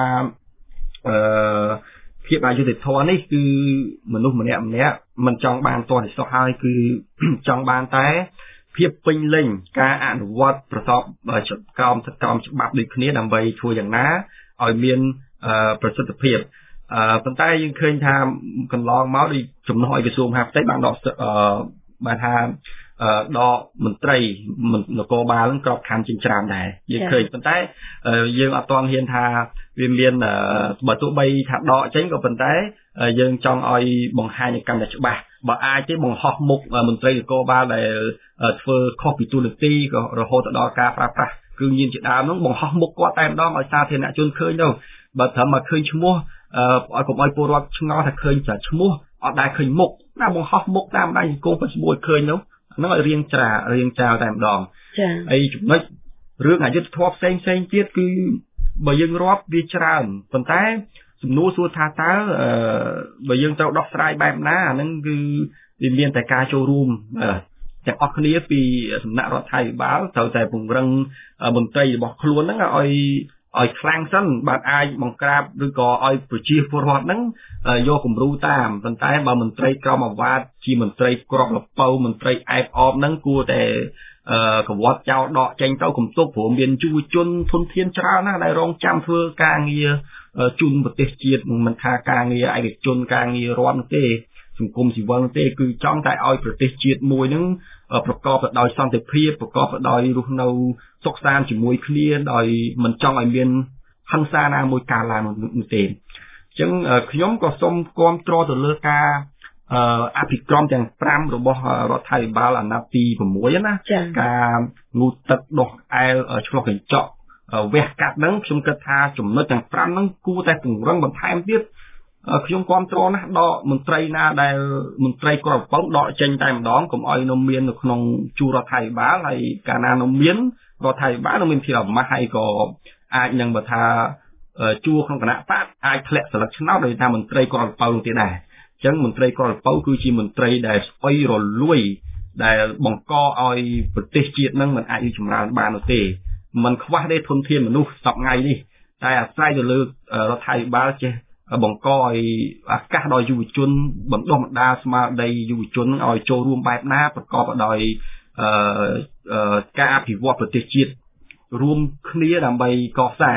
ភាពអយុត្តិធម៌នេះគឺមនុស្សម្នាក់មិនចង់បានតរសោះហើយគឺចង់បានតែភាពពេញលេញការអនុវត្តប្រកបក្រមច្បាប់ដូចគ្នាដើម្បីធ្វើយ៉ាងណាឲ្យមានប្រសិទ្ធភាពប៉ុន្តែយើងឃើញថាកន្លងមកដូចចំណុះឲ្យក្រសួងមហាផ្ទៃបានបានថាដកមន្ត្រីនគរបាលនឹងក្របខ័ណ្ឌជាច្រើនដែរយើងឃើញប៉ុន្តែយើងអត់ទាន់ហ៊ានថាវាមានបើទោះបីថាដកចេញក៏ប៉ុន្តែយើងចង់ឲ្យបង្ហាញឲ្យកាន់តែច្បាស់បើអាចទេបង្ហោះមុខមន្ត្រីនគរបាលដែលធ្វើខុសពីទូនាទីក៏រហូតដល់ការប្រើប្រាស់គ្រឿងញៀនជាដើមហ្នឹងបង្ហោះមុខគាត់តែម្ដងឲ្យសាធារណជនឃើញទៅបើត្រឹមមកឃើញឈ្មោះឲ្យកុំឲ្យពលរដ្ឋឆ្ងល់ថាឃើញតែឈ្មោះអត់ដែលឃើញមុខណាបង្ហោះមុខតាមបណ្ដាញសង្គម Facebook ឃើញទៅហ្នឹងឲ្យរៀងចាលតែម្ដងចា៎ហើយចំណុចរឿងអយុត្តិធម៌ផ្សេងទៀតគឺបើយើងរាប់វាច្រើនប៉ុន្តែសំណួរសួរថាតើបើយើងត្រូវដោះស្រាយបែបណាអាហ្នឹងគឺវាមានតែការចូលរួមទាំងអស់គ្នាពីសំណាក់រដ្ឋាភិបាលត្រូវតែពង្រឹងមន្ត្រីរបស់ខ្លួនហ្នឹងឲ្យខ្លាំងសិនបាទអាចបង្ក្រាបឬក៏ឲ្យប្រជាពលរដ្ឋហ្នឹងយកគំរូតាមប៉ុន្តែបើមន្ត្រីក្រមអាវ៉ាតជាមន្ត្រីក្របលពៅមន្ត្រីអែបអបហ្នឹងគួរតែកវត្តចោលដកចេញទៅគំទប់ព្រោះមានយុវជនធនធានច្រើនណាស់ដែលរងចាំធ្វើការងារជូនប្រទេសជាតិមិនថាការងារឯកជនការងាររដ្ឋទេសង្គមស៊ីវិលទេគឺចង់តែឲ្យប្រទេសជាតិមួយហ្នឹងប្រកបទៅដោយសន្តិភាពប្រកបទៅដោយរស់នៅសុខសាន្តជាមួយគ្នាដោយមិនចង់ឲ្យមានហិង្សាណាមួយកើតឡើងនោះទេអញ្ចឹងខ្ញុំក៏សូមគាំទ្រទៅលើការអភិក្រមទាំង5របស់រដ្ឋាភិបាលអាណត្តិទី6ណាការងូតទឹកដោះអែលឆ្លុះកញ្ចក់វះកាត់ហ្នឹងខ្ញុំគិតថាចំណុចទាំង5ហ្នឹងគួរតែពង្រឹងបន្ថែមទៀតខ្ញុំគាំទ្រណាស់ដកមន្ត្រីណាដែលមន្ត្រីក្របពៅដកចេញតែម្ដងកុំឲ្យនៅមាននៅក្នុងជួររដ្ឋាភិបាលហើយកាលណានៅមានរដ្ឋាភិបាលនៅមានភាពអាម៉ាស់ហើយក៏អាចនឹងបើថាជួរក្នុងគណៈបកអាចធ្លាក់ស្លឹកឆ្នោតដោយថាមន្ត្រីក្របពៅនោះទៀតដែរអញ្ចឹងមន្ត្រីក្របពៅគឺជាមន្ត្រីដែលស្អុយរលួយដែលបង្កឲ្យប្រទេសជាតិនឹងមិនអាចរីកចម្រើនបាននោះទេมันខ្វះទេធនធានមនុស្សសពថ្ងៃនេះតែអាស្រ័យទៅលើរដ្ឋាភិបាលចេះបង្កឲ្យឱកាសដល់យុវជនបណ្ដុះបណ្ដាលស្មារតីយុវជនឲ្យចូលរួមបែបណាប្រកបដោយការអភិវឌ្ឍប្រទេសជាតិរួមគ្នាដើម្បីកសាង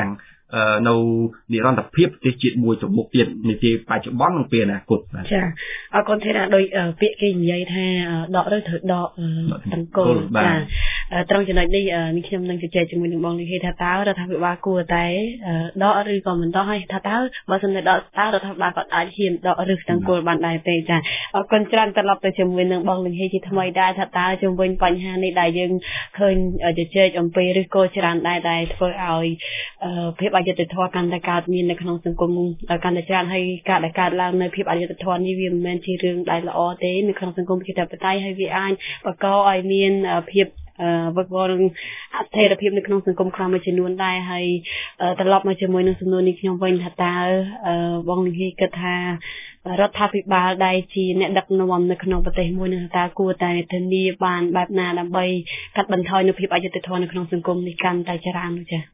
នៅនិរន្តរភាពប្រទេសជាតិមួយទៅមុខទៀតនាទីបច្ចុប្បន្ននឹងពេលអនាគតបាទចាអរគុណទេណាដោយពាក្យគេនិយាយថាដកឬត្រូវដកតង្គល់ចាត្រង់ចំណុចនេះនេះខ្ញុំនឹងជជែកជាមួយនឹងបងនេះថាតើរដ្ឋាភិបាលគួរតែដកឬក៏មិនដកហើយថាតើបើសិនតែដកតើរដ្ឋាភិបាលក៏អាចហ៊ានដកឬតង្គល់បានដែរទេចាអរគុណច្រើនត្រឡប់ទៅជាមួយនឹងបងលឹងហេជាថ្មីដែរថាតើជុំវិញបញ្ហានេះដែលយើងឃើញជជែកអំពីឬក៏ច្រើនដែរដែលធ្វើឲ្យភាពអយុត្តិធម៌កាន់តែកើតមាននៅក្នុងសង្គមកាន់តែច្រើនហើយការដែលកើតឡើងនៅភាពអយុត្តិធម៌នេះវាមិនមែនជារឿងដែលល្អទេនៅក្នុងសង្គមប្រជាធិបតេយ្យហើយវាអាចបង្កឲ្យមានភាពវឹកវរអស្ថិរភាពនៅក្នុងសង្គមខ្លះមួយចំនួនដែរហើយត្រឡប់មកជាមួយនឹងសំណួរនេះខ្ញុំវិញថាតើបងលឹងហេគិតថារដ្ឋាភិបាលដែលជាអ្នកដឹកនាំនៅក្នុងប្រទេសមួយនឹងតើគួរតែធានាបានបែបណាដើម្បីកាត់បន្ថយនូវភាពអយុត្តិធម៌នៅក្នុងសង្គមនេះកាន់តែច្រើននោះចា៎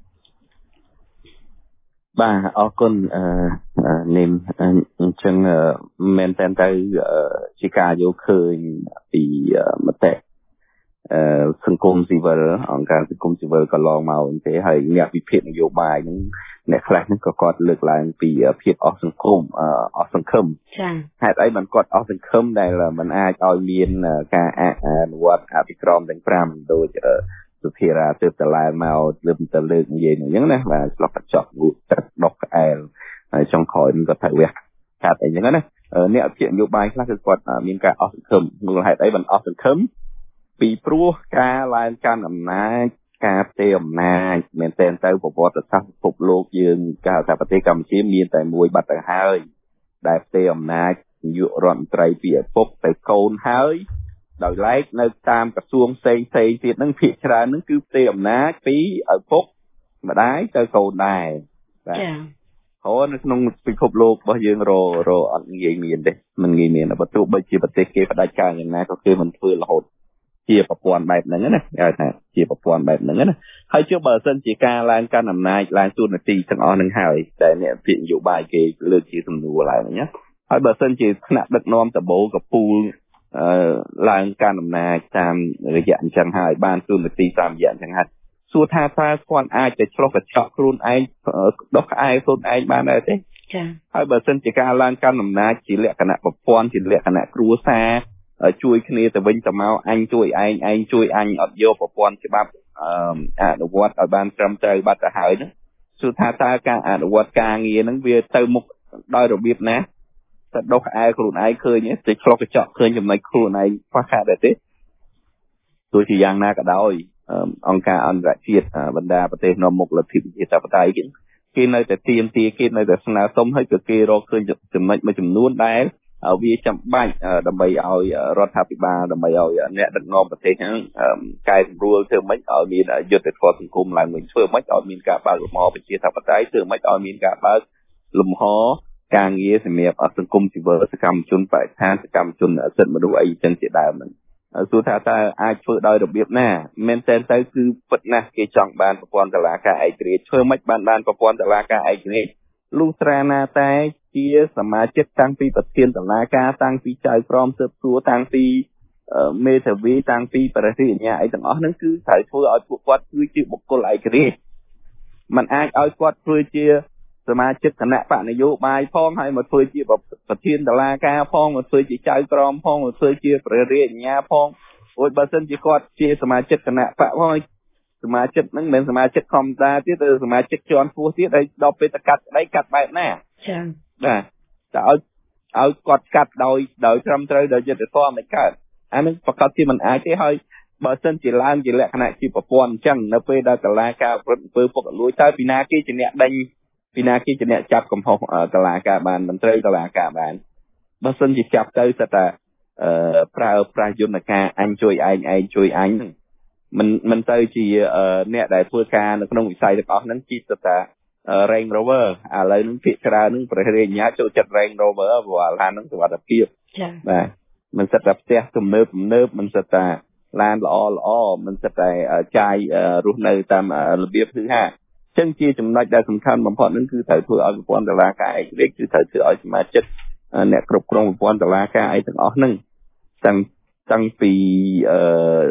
បាទអរគុណនេមអញ្ចឹងមែនតើជាការយកឃើញពីមតិសង្គមស៊ីវិលអង្គការសង្គមស៊ីវិលក៏ឡងមកទេហើយអ្នកវិភាគនយោបាយហ្នឹងអ្នកខ្លះហ្នឹងក៏គាត់លើកឡើងពីភាពអស់សង្គមអស់សង្ឃឹមចា៎ហេតុអីបានគាត់អស់សង្ឃឹមដែលมันអាចឲ្យមានការអនុវត្តអភិក្រមទាំង5ដូចសុធារាទើបតឡែមកលើកនិយាយអញ្ចឹងណាបាទឆ្លោះកញ្ចក់ទឹកដុកក្អែលហើយចុងក្រោយនឹងក៏ត្រូវវះកាត់អីចឹងណាអ្នកវិភាគនយោបាយខ្លះគឺគាត់មានការអស់សង្ឃឹមមូលហេតុអីបានអស់សង្ឃឹមពីព្រោះការឡើងកាន់អំណាចការផ្ទេរអំណាចមែនទែនទៅប្រវត្តិសាស្ត្រពិភពលោកយើងកាលថាប្រទេសកម្ពុជាមានតែមួយបាត់ទៅហើយដែលផ្ទេរអំណាចនាយករដ្ឋមន្ត្រីពីឪពុកទៅកូនហើយដោយឡែកនៅតាមក្រសួងផ្សេងទៀតហ្នឹងភាគច្រើនហ្នឹងគឺផ្ទេរអំណាចពីឪពុកម្ដាយទៅកូនដែរបាទហើយនៅក្នុងពិភពលោករបស់យើងរអត់ងាយមានទេមិនងាយមានបើទោះបីជាប្រទេសគេផ្ដាច់ការយ៉ាងណាក៏គេមិនធ្វើរហូតជាប្រព័ន្ធបែបហ្នឹងណាគេថាជាប្រព័ន្ធបែបហ្នឹងណាហើយជឿបើសិនជាការឡើងកាន់អំណាចឡើងទូនាទីទាំងអស់ហ្នឹងហើយតែអ្នកវិភាគនយោបាយគេលើកជាសំណួរឡើងណាហើយបើសិនជាថ្នាក់ដឹកនាំតបូកពូលឡើងកាន់អំណាចតាមរយៈអញ្ចឹងហើយបានទូនាទីតាមរយៈអញ្ចឹងហើយសួរថាតើគាត់អាចទៅឆ្លោះកញ្ចក់ខ្លួនឯងដុសក្អែខ្លួនឯងបានដែរទេចា៎ហើយបើសិនជាការឡើងកាន់អំណាចជាលក្ខណៈប្រព័ន្ធជាលក្ខណៈគ្រួសារជួយគ្នាទៅវិញទៅមកអញជួយឯងឯងជួយអញអត់យកប្រព័ន្ធច្បាប់អនុវត្តឲ្យបានត្រឹមត្រូវបាត់ទៅហើយហ្នឹងសួរថាតើការអនុវត្តការងារហ្នឹងវាទៅមុខដោយរបៀបណាតែដុសក្អែខ្លួនឯងឃើញទេឆ្លុះកញ្ចក់ឃើញចំណុចខ្លួនឯងខ្វះខាតដែរទេទោះជាយ៉ាងណាក៏ដោយអង្គការអន្តរជាតិបណ្ដាប្រទេសនាំមុខលទ្ធិប្រជាធិបតេយ្យគេនៅតែទាមទារគេនៅតែស្នើសុំឲ្យក៏គេរកឃើញចំណុចមួយចំនួនដែលវាចាំបាច់ដើម្បីឲ្យរដ្ឋាភិបាលដើម្បីឲ្យអ្នកដឹកនាំប្រទេសហ្នឹងកែសម្រួលធ្វើម៉េចឲ្យមានយុត្តិធម៌សង្គមឡើងវិញធ្វើម៉េចឲ្យមានការបើកលំហប្រជាធិបតេយ្យធ្វើម៉េចឲ្យមានការបើកលំហការងារសម្រាប់សង្គមស៊ីវិលសកម្មជនបរិស្ថានសកម្មជនសិទ្ធិមនុស្សអីចឹងជាដើមហ្នឹងសួរថាតើអាចធ្វើដោយរបៀបណាមែនតើទៅគឺពិតណាស់គេចង់បានប្រព័ន្ធតុលាការឯករាជ្យធ្វើម៉េចបានប្រព័ន្ធតុលាការឯករាជ្យលុះត្រាណាតែជាសមាជិកតាំងពីប្រធានតុលាការតាំងពីចៅក្រមស៊ើបសួរតាំងពីមេធាវីតាំងពីប្រធានអាជ្ញាអីទាំងអស់ហ្នឹងគឺត្រូវធ្វើឲ្យពួកគាត់គឺជាបុគ្គលឯករាជ្យมันអាចឲ្យគាត់ធ្វើជាសមាជិកគណៈបកនយោបាយផងហើយមកធ្វើជាប្រធានតុលាការផងមកធ្វើជាចៅក្រមផងមកធ្វើជាព្រះរាជអាជ្ញាផងព្រោះបើសិនជាគាត់ជាសមាជិកគណៈបកផងសមាជិកហ្នឹងមិនមែនសមាជិកធម្មតាទៀតទៅសមាជិកជាន់ខ្ពស់ទៀតហើយដល់ពេលទៅកាត់ក្តីកាត់បែបណាចា៎បាទតែឲ្យគាត់កាត់ដោយត្រឹមត្រូវដោយយុត្តិធម៌មិនកើតអានឹងប្រកាសជាមិនអាចទេហើយបើសិនជាឡើងជាលក្ខណៈជាប្រព័ន្ធអញ្ចឹងនៅពេលដែលតុលាការប្រព្រឹត្តអំពើពុករលួយតើពីណាគេជាអ្នកដេញពីណាគេជាអ្នកចាប់កំហុសតុលាការបានមន្ត្រីតុលាការបានបើសិនជាចាប់ទៅសិតតែប្រើប្រាស់យន្តការអញជួយឯងឯងជួយអញហ្នឹងមិនទៅជាអ្នកដែលធ្វើការនៅក្នុងវិស័យទាំងអស់ហ្នឹងជីកទៅតា Range Rover ឥឡូវហ្នឹងភាគច្រើនហ្នឹងព្រះរាជអាជ្ញាចូលចិត្ត Range Rover ព្រោះអាឡានហ្នឹងសុវត្ថិភាពចា៎បាទមិនសិតតែផ្ទះទំនើបមិនសិតតែឡានល្អមិនសិតតែចាយរស់នៅតាមរបៀបគឺហាចឹងជាចំណុចដែលសំខាន់បំផុតហ្នឹងគឺត្រូវធ្វើឲ្យប្រព័ន្ធតុលាការឯករាជ្យគឺត្រូវធ្វើឲ្យសមាជិកអ្នកគ្រប់គ្រងប្រព័ន្ធតុលាការអីទាំងអស់ហ្នឹងតាំងពី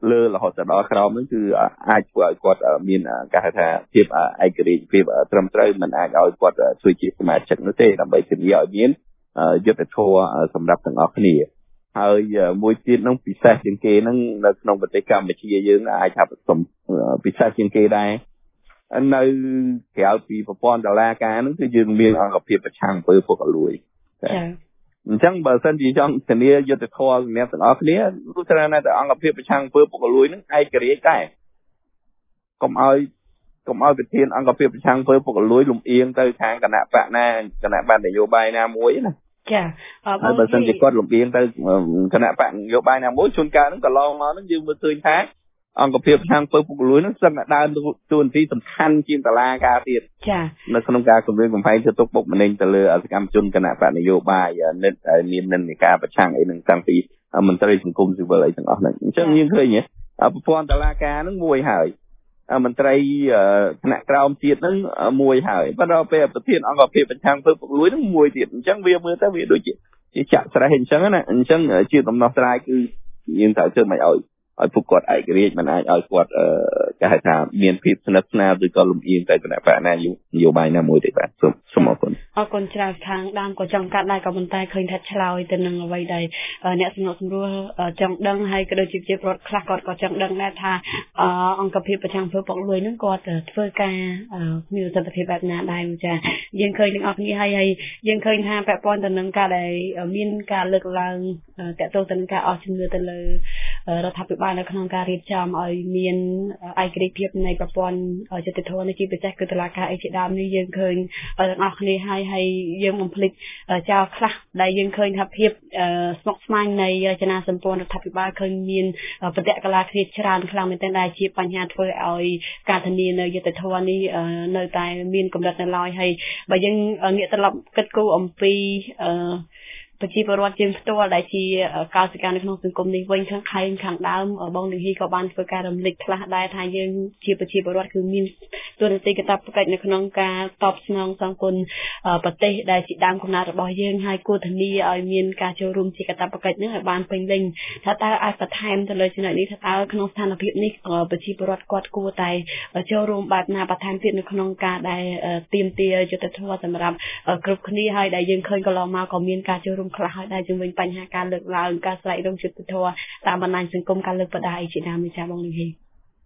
លើរហូតដល់ក្រោមហ្នឹងគឺអាចធ្វើឲ្យគាត់មានការថាភាពឯករាជ្យភាពត្រឹមត្រូវមិនអាចឲ្យគាត់ជួយជាសមាជិកនោះទេដើម្បីធានាឲ្យមានយុត្តិធម៌សម្រាប់ទាំងអស់គ្នាហើយមួយទៀតហ្នឹងពិសេសជាងគេហ្នឹងនៅក្នុងប្រទេសកម្ពុជាយើងអាចថាពិសេសជាងគេដែរនៅក្រៅពីប្រព័ន្ធតុលាការហ្នឹងគឺយើងមានអង្គភាពប្រឆាំងអំពើពុករលួយចា៎អញ្ចឹងបើសិនជាចង់ធានាយុត្តិធម៌សម្រាប់ទាំងអស់គ្នាទោះស្រាតែអង្គភាពប្រឆាំងអំពើពុករលួយហ្នឹងឯករាជ្យដែរកុំឲ្យប្រធានអង្គភាពប្រឆាំងអំពើពុករលួយលំអៀងទៅខាងគណៈបកណាគណៈបកនយោបាយណាមួយណាចាហើយបើសិនជាគាត់លំអៀងទៅគណៈបកនយោបាយណាមួយជួនកាលហ្នឹងកន្លងមកហ្នឹងយើងមើលឃើញថាអង្គភាពប្រឆាំងអំពើពុករលួយហ្នឹងសឹងតែដើរតួនាទីសំខាន់ជាងតុលាការទៀតចានៅក្នុងការគម្រាមកំហែងធ្វើទុកបុកម្នេញទៅលើសកម្មជនគណៈបកនយោបាយមាននិន្នាការប្រឆាំងអីហ្នឹងតាំងពីមន្ត្រីសង្គមស៊ីវិលអីទាំងអស់ហ្នឹងអញ្ចឹងយើងឃើញប្រព័ន្ធតុលាការហ្នឹងមួយហើយមន្ត្រីគណៈក្រោមជាតិហ្នឹងមួយហើយប៉ុន្តែពេលប្រធានអង្គភាពប្រឆាំងអំពើពុករលួយហ្នឹងមួយទៀតអញ្ចឹងវាមើលទៅវាដូចជាចាក់ស្រេះអញ្ចឹងណាអញ្ចឹងជាដំណោះស្រាយគឺយើងត្រូវធ្វើមិនឲ្យពួកគាត់ឯករាជ្យមិនអាចឲ្យគាត់គេហៅថាមានភាពស្និទ្ធស្នាលឬក៏លំអៀងទៅគណៈបកណានយោបាយណាមួយទេបាទសូមអរគុណច្រើនខាងដើមក៏ចង់កាត់ដែរក៏ប៉ុន្តែឃើញថាឆ្លើយទៅនឹងអ្វីដែលអ្នកសំណុកសម្រួលចង់ដឹងហើយក៏ដូចជាប្រជាពលរដ្ឋខ្លះគាត់ក៏ចង់ដឹងដែរថាអង្គភាពប្រឆាំងអំពើពុករលួយហ្នឹងគាត់ធ្វើការមានសន្តិភាពបែបណាដែរចាយើងឃើញទាំងអស់គ្នាហើយយើងឃើញថាពាក់ព័ន្ធទៅនឹងការដែលមានការលើកឡើងតកតទៅនឹងការអស់ជំនឿទៅលើរដ្ឋាភិបាលនៅក្នុងការរៀបចំឲ្យមានឯករាជ្យភាពនៃប្រព័ន្ធយុត្តិធម៌នេះជាពិសេសគឺតុលាការអីជាដើមនេះយើងឃើញទាំងអស់គ្នាហើយយើងបំភ្លេចចោលខ្លះដែលយើងឃើញថាភាពស្មុគស្មាញនៃរចនាសម្ព័ន្ធរដ្ឋាភិបាលឃើញមានប្រតិកលាគ្នាច្រើនខ្លាំងមែនទែនដែលជាបញ្ហាធ្វើឲ្យការធានានៅយុត្តិធម៌នេះនៅតែមានកម្រិតនៅឡើយហើយបើយើងងាកត្រឡប់គិតគូរអំពីប្រជាពលរដ្ឋយើងផ្ទាល់ដែលជាកោសិកានៅក្នុងសង្គមនេះវិញខាងដើមបងលីហ៊ីក៏បានធ្វើការរំលឹកខ្លះដែរថាយើងជាប្រជាពលរដ្ឋគឺមានតួនាទីកាតព្វកិច្ចនៅក្នុងការតបស្នងសងគុណប្រទេសដែលជាដើមកំណើតរបស់យើងហើយគួរធានាឲ្យមានការចូលរួមជាកាតព្វកិច្ចនេះឲ្យបានពេញលេញថាតើអាចបន្ថែមទៅលើចំណុចនេះថាតើក្នុងស្ថានភាពនេះប្រជាពលរដ្ឋគាត់គួរតែចូលរួមបែបណាបន្ថែមទៀតនៅក្នុងការដែលទាមទារយុត្តិធម៌សម្រាប់គ្រប់គ្នាហើយដែលយើងឃើញកន្លងមកក៏មានការចូលរួមខ្លះហើយដែរជំវិញបញ្ហាការលើកឡើងការស្រែករងយុត្តិធម៌តាមបណ្ដាញសង្គមការលើកបដាអីជាដើមនេះចាបងលីហ៊ី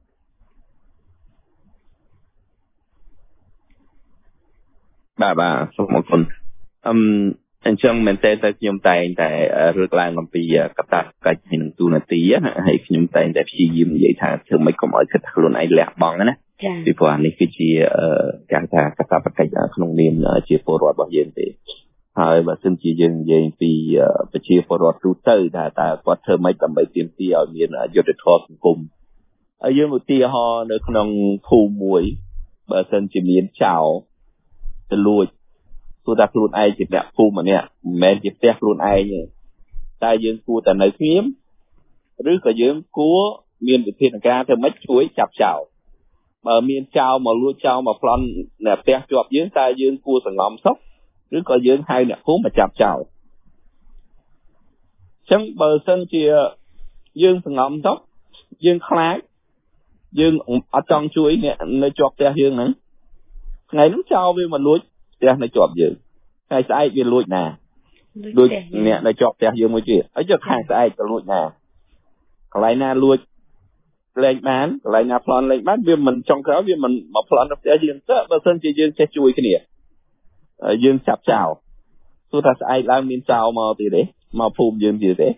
បាទសូមអរគុណអញ្ចឹងមែនតើខ្ញុំតែងតែលើកឡើងអំពីកតាបកិច្ចនិងទូនាទីណាហើយខ្ញុំតែងតែព្យាយាមនិយាយថាធ្វើម៉េចកុំឲ្យគិតខ្លួនឯងលះបង់ណាពីព្រោះនេះគឺជាគេថាកតាបកិច្ចក្នុងនាមជាពលរដ្ឋរបស់យើងទេហើយបើសិនជាយើងនិយាយពីប្រជាពលរដ្ឋទូទៅថាតើគាត់ធ្វើម៉េចដើម្បីទាមទារឲ្យមានយុត្តិធម៌សង្គមហើយយើងឧទាហរណ៍នៅក្នុងភូមិមួយបើសិនជាមានចៅទៅលួចព្រោះថាខ្លួនឯងជាអ្នកភូមិម្នាក់មិនមែនជាផ្ទះខ្លួនឯងទេតែយើងគួរតែនៅស្ងៀមឬក៏យើងគួរមានវិធានការធ្វើម៉េចជួយចាប់ចៅបើមានចៅមកលួចចៅមកប្លន់អ្នកផ្ទះជាប់យើងតែយើងគួរសង្ងំសុខឬក៏យើងហៅអ្នកភូមិមកចាប់ចោលអញ្ចឹងបើសិនជាយើងសង្ងំសុខយើងខ្លាចយើងអត់ចង់ជួយអ្នកនៅជាប់ផ្ទះយើងហ្នឹងថ្ងៃហ្នឹងចោលវាមកលួចផ្ទះនៅជាប់យើងថ្ងៃស្អែកវាលួចណាលួចអ្នកនៅជាប់ផ្ទះយើងមួយទៀតហើយចុះខាងស្អែកទៅលួចណាកន្លែងណាលួចលេងបានកន្លែងណាប្លន់លេងបានវាមិនចង់ក្រោយវាមិនមកប្លន់នៅផ្ទះយើងទៅបើសិនជាយើងចេះជួយគ្នាយើងចាប់ចោលទោះថាស្អែកឡើងមានចោលមកទៀតទេមកភូមិយើងទៀតទេ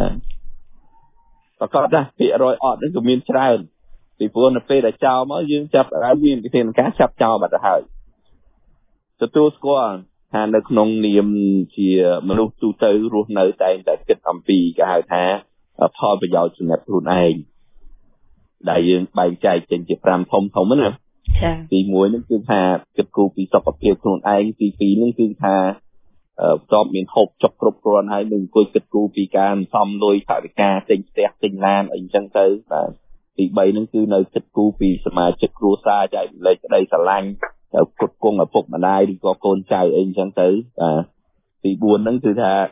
ប្រកបដែរភាគរយអត់ហ្នឹងក៏មានច្រើនពីព្រោះនៅពេលដែលចោលមកយើងចាប់ឲ្យមានវិធានការចាប់ចោលបាត់ទៅហើយទទួលស្គាល់ថានៅក្នុងនាមជាមនុស្សទូទៅរស់នៅតែងតែគិតអំពីគេហៅថាផលប្រយោជន៍សម្រាប់ខ្លួនឯងដែលយើងបែងចែកចេញជា5ធំណាទី1ហ្នឹងគឺថាគិតគូរពីសុខភាពខ្លួនឯងទី2ហ្នឹងគឺថាបន្ទាប់មានហូបចុកគ្រប់គ្រាន់ហើយនឹងអង្គុយគិតគូរពីការសំលុយថវិកាទិញផ្ទះទិញឡានអីចឹងទៅបាទទី3ហ្នឹងគឺនៅគិតគូរពីសមាជិកគ្រួសារចែកលេខក្តីស្រឡាញ់គ្រប់គង់ឪពុកម្ដាយឬក៏កូនចៅអីចឹងទៅបាទទី4ហ្នឹងគឺថា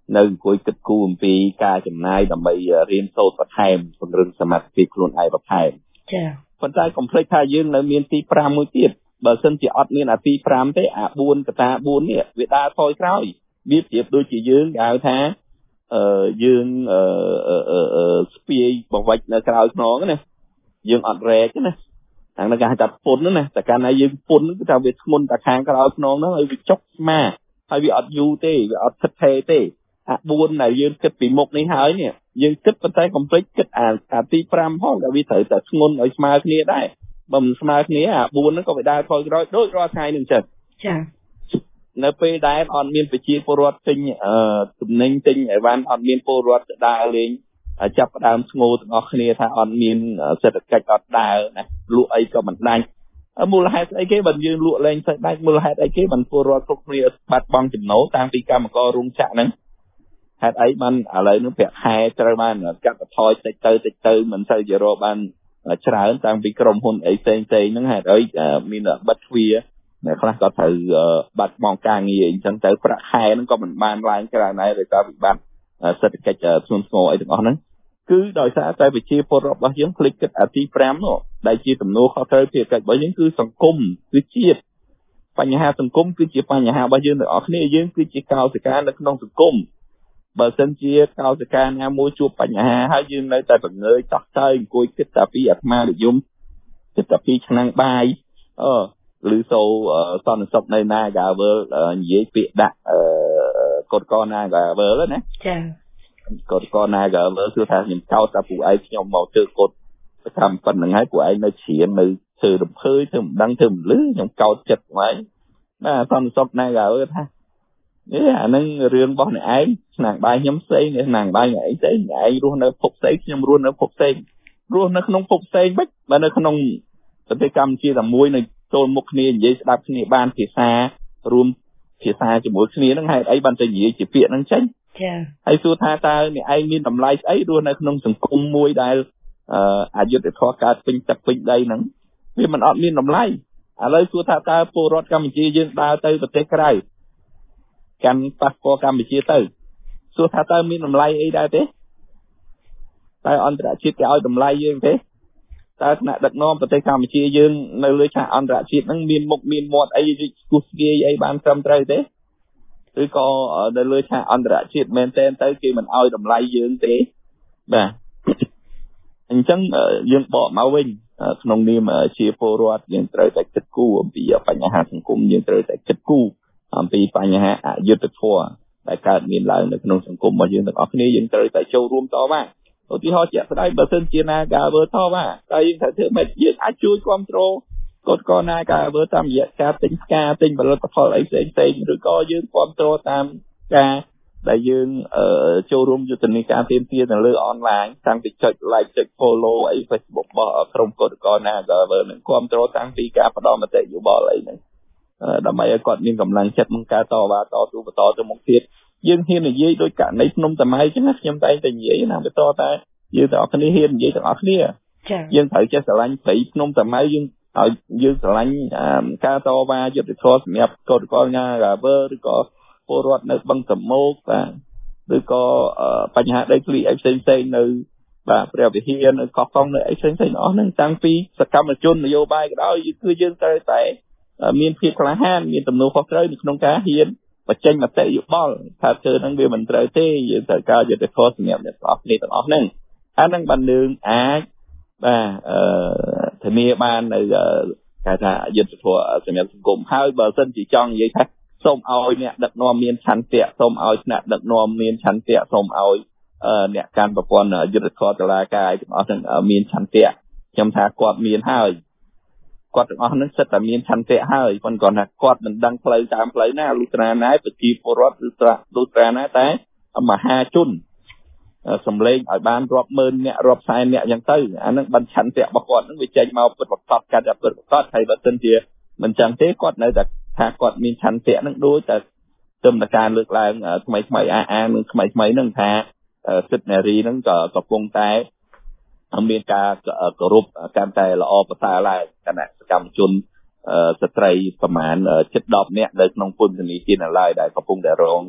នៅអង្គុយគិតគូរអំពីការចំណាយដើម្បីរៀនសូត្របន្ថែមពង្រឹងសមត្ថភាពខ្លួនឯងបន្ថែមចា៎ប៉ុន្តែកុំភ្លេចថាយើងនៅមានទី5មួយទៀតបើសិនជាអត់មានអាទី5ទេអា4កតា4នេះវាដើរថយក្រោយវាប្រៀបដូចជាយើងហៅថាយើងស្ពាយបង្វិចនៅក្រោយខ្នងណាយើងអត់រែកណាខាងនោះគេហៅថាពុនណាតែកាលណាយើងពុនគឺថាវាធ្ងន់តែខាងក្រោយខ្នងហ្នឹងឲ្យវាចុកស្មាហើយវាអត់យូរទេវាអត់ថិតថេរទេអា4ដែលយើងគិតពីមុខនេះហើយនេះយើងគិតប៉ុន្តែកុំភ្លេចគិតអាទី5ផងតែវាត្រូវតែធ្ងន់ឲ្យស្មើគ្នាដែរបើមិនស្មើគ្នាអា4ហ្នឹងក៏វាដើរថយក្រោយដូចរាល់ថ្ងៃនឹងចឹងចា៎នៅពេលដែលអត់មានប្រជាពលរដ្ឋទិញទំនិញទិញអីវ៉ាន់អត់មានពលរដ្ឋដើរលេងចាប់ផ្ដើមស្ងោទាំងអស់គ្នាថាអត់មានសេដ្ឋកិច្ចអត់ដើរណាលក់អីក៏មិនដាច់មូលហេតុស្អីគេបើយើងលក់លែងទៅដាច់មូលហេតុអីគេបានពលរដ្ឋគ្រប់គ្នាបាត់បង់ចំណូលតាំងពីកម្មកររោងចក្រហ្នឹងហេតុអីបានឥឡូវនេះប្រាក់ខែត្រូវបានកាត់បន្ថយតិចទៅមិនសូវជារកបានច្រើនតាំងពីក្រុមហ៊ុនអីផ្សេងហ្នឹងហេតុអីមានបិទទ្វារអ្នកខ្លះក៏ត្រូវបាត់បង់ការងារអញ្ចឹងទៅប្រាក់ខែហ្នឹងក៏មិនបានឡើងច្រើនដែរដោយសារវិបត្តិសេដ្ឋកិច្ចធ្ងន់ធ្ងរអីទាំងអស់ហ្នឹងគឺដោយសារតែប្រជាពលរដ្ឋរបស់យើងភ្លេចគិតអាទី5នោះដែលជាទំនួលខុសត្រូវភារកិច្ចរបស់យើងគឺសង្គមគឺជាតិបញ្ហាសង្គមគឺជាបញ្ហារបស់យើងទាំងអស់គ្នាយើងគឺជាកោសិកានៅក្នុងសង្គមបើសិនជាកោសិកាណាមួយជួបបញ្ហាហើយយើងនៅតែបង្ងើយតោះតើអង្គុយគិតតែពីអាត្មានិយមគិតតែពីឆ្នាំងបាយឬសូសន្តិសុខនៅណាកាវើនិយាយពាក្យដាក់កតកណាកាវើណាចា៎កតកណាកាវើគឺថាខ្ញុំកោតតែពួកឯងខ្ញុំមកធ្វើកតសកម្មប៉ុណ្្នឹងហើយពួកឯងនៅជ្រៀននៅធ្វើរំភើយធ្វើមិនដឹងធ្វើមិនលឺខ្ញុំកោតចិត្តហ្នឹងបាទសន្តិសុខណាកាវើថានេះអានឹងរឿងរបស់អ្នកឯងឆ្នាំងបាយខ្ញុំផ្សេងឆ្នាំងបាយអ្នកឯងផ្សេងអ្នកឯងរស់នៅភពផ្សេងខ្ញុំរស់នៅភពផ្សេងរស់នៅក្នុងភពផ្សេងមិនបើនៅក្នុងប្រទេសកម្ពុជាតែមួយនៅចូលមុខគ្នានិយាយស្ដាប់គ្នាបានភាសារួមភាសាជាមួយគ្នាហ្នឹងហេតុអីបានទៅនិយាយជាពាក្យហ្នឹងចេញចា៎ហើយសួរថាតើអ្នកឯងមានតម្លៃស្អីរស់នៅក្នុងសង្គមមួយដែលអយុត្តិធម៌កើតពេញទឹកពេញដីហ្នឹងវាមិនអត់មានតម្លៃឥឡូវសួរថាតើពលរដ្ឋកម្ពុជាយើងដើរទៅប្រទេសក្រៅកាន់ប៉ាសពតកម្ពុជាទៅសួរថាតើមានតម្លៃអីដែរទេតែអន្តរជាតិគេឲ្យតម្លៃយើងទេតើថ្នាក់ដឹកនាំប្រទេសកម្ពុជាយើងនៅលើឆាកអន្តរជាតិហ្នឹងមានមុខមានមាត់អីស្គូស្គាយអីបានត្រឹមត្រូវទេឬក៏នៅលើឆាកអន្តរជាតិមែនតែនទៅគេមិនឲ្យតម្លៃយើងទេបាទអញ្ចឹងយើងបកមកវិញក្នុងនាមជាពលរដ្ឋយើងត្រូវតែគិតគូរអំពីបញ្ហាសង្គមយើងត្រូវតែគិតគូរអំពីបញ្ហាអយុត្តិធម៌ដែលកើតមានឡើងនៅក្នុងសង្គមរបស់យើងទាំងអស់គ្នាយើងត្រូវតែចូលរួមតវ៉ាឧទាហរណ៍ជាក់ស្ដែងបើសិនជាណាការវើតវ៉ាតែយើងត្រូវធ្វើម៉េចយើងអាចជួយគ្រប់គ្រងកฎកណាការវើតាមរយៈការទិញផ្កាទិញផលិតផលអីផ្សេងឬក៏យើងគ្រប់គ្រងតាមការដែលយើងចូលរួមយុទ្ធនាការទាមទារនៅលើអនឡាញតាំងពីចុច like ចុច follow អី Facebook របស់ក្រុមកฎកណាការវើនឹងគ្រប់គ្រងតាំងពីការផ្ដល់មតិយោបល់អីហ្នឹងដើម្បីឲ្យគាត់មានកម្លាំងចិត្តក្នុងការតវ៉ាតស៊ូបន្តទៅមុខទៀតយើងហ៊ាននិយាយដោយករណីភ្នំតាម៉ៅអញ្ចឹងណាខ្ញុំតែងតែនិយាយណាបន្តតែយើងទាំងអស់គ្នាហ៊ាននិយាយទាំងអស់គ្នាយើងត្រូវចេះស្រឡាញ់ព្រៃភ្នំតាម៉ៅយើងឲ្យយើងស្រឡាញ់ការតវ៉ាយុត្តិធម៌សម្រាប់កฎកលណាកាវើឬក៏ពលរដ្ឋនៅបឹងតមោកបាទឬក៏បញ្ហាដីធ្លីអីផ្សេងនៅបាទព្រះវិហារនៅកោះកុងនៅអីផ្សេងអស់ហ្នឹងតាំងពីសកម្មជននយោបាយក៏ដោយគឺយើងត្រូវតែមានភាពក្លាហានមានទំនួលខុសត្រូវនៅក្នុងការហ៊ានបញ្ចេញមតិយោបល់ថាធ្វើហ្នឹងវាមិនត្រូវទេយើងត្រូវការយុត្តិធម៌សម្រាប់អ្នកទាំងអស់គ្នាទាំងអស់ហ្នឹងអាហ្នឹងបានយើងអាចបាទធានាបាននៅគេថាយុត្តិធម៌សម្រាប់សង្គមហើយបើសិនជាចង់និយាយថាសូមឲ្យអ្នកដឹកនាំមានឆន្ទៈសូមឲ្យថ្នាក់ដឹកនាំមានឆន្ទៈសូមឲ្យអ្នកកាន់ប្រព័ន្ធយុត្តិធម៌តុលាការឲ្យទាំងអស់ហ្នឹងមានឆន្ទៈខ្ញុំថាគាត់មានហើយគាត់ទាំងអស់ហ្នឹងសិតតែមានឆន្ទៈហើយប៉ុន្តែគាត់ថាគាត់មិនដឹងផ្លូវតាមផ្លូវណាលុះត្រាណាប្រជាពលរដ្ឋលុះត្រាណាតែមហាជនសម្លេងឲ្យបានរាប់ម៉ឺនអ្នករាប់សែនអ្នកអញ្ចឹងទៅអាហ្នឹងបានឆន្ទៈរបស់គាត់ហ្នឹងវាចេញមកពិតប្រាកដកាត់តែពិតប្រាកដហើយបើសិនជាមិនអញ្ចឹងទេគាត់នៅតែថាគាត់មានឆន្ទៈហ្នឹងដូចតែទើបតែការលើកឡើងថ្មីនឹងថ្មីហ្នឹងថាសិទ្ធិនារីហ្នឹងក៏កំពុងតែមានការគោរពកាន់តែល្អប្រសើរឡើងគណៈសកម្មជនស្ត្រីប្រមាណជិត10នាក់នៅក្នុងពន្ធនាគារនៅឡើយដែលកំពុងតែរង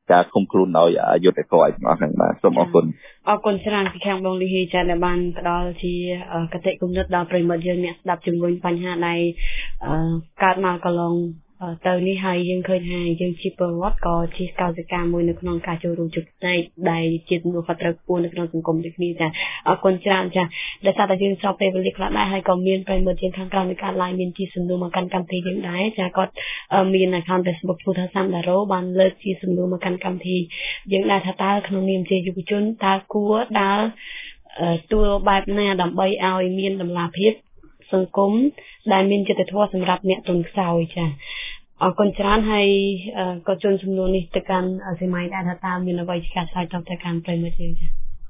ការឃុំខ្លួនដោយអយុត្តិធម៌ទាំងអស់ហ្នឹងបាទសូមអរគុណច្រើនពីខាងបងលីហ៊ីចាដែលបានផ្ដល់ជាកតិគំនិតដល់ប្រិយមិត្តយើងអ្នកស្ដាប់ជំនួយបញ្ហាដែលកើតមកកន្លងទៅនេះហើយយើងឃើញថាយើងជាពលរដ្ឋក៏ជាកោសិកាមួយនៅក្នុងការចូលរួមជោគជ័យដែលជាទំនួលខុសត្រូវខ្ពស់នៅក្នុងសង្គមដូចគ្នាចាអរគុណច្រើនចាដែលសារតែយើងស្របពេលវេលាខ្លះដែរហើយក៏មានប្រិយមិត្តយើងខាងក្រៅនៃការ live មានជាសំណួរមកកាន់កម្មវិធីយើងដែរចាគាត់មាន account Facebook ឈ្មោះថាសាំដារ៉ូបានលើកជាសំណួរមកកាន់កម្មវិធីយើងដែរថាតើក្នុងនាមជាយុវជនតើគួរដើរតួបែបណាដើម្បីឲ្យមានតម្លាភាពសង្គមដែលមានយុត្តិធម៌សម្រាប់អ្នកទុនខ្សោយចាអរគុណច្រើនហើយក៏ជូនសំណួរនេះទៅកាន់សេម៉ៃដែរថាតើមានអ្វីជាការឆ្លើយតបទៅកាន់ប្រិយមិត្តយើងចា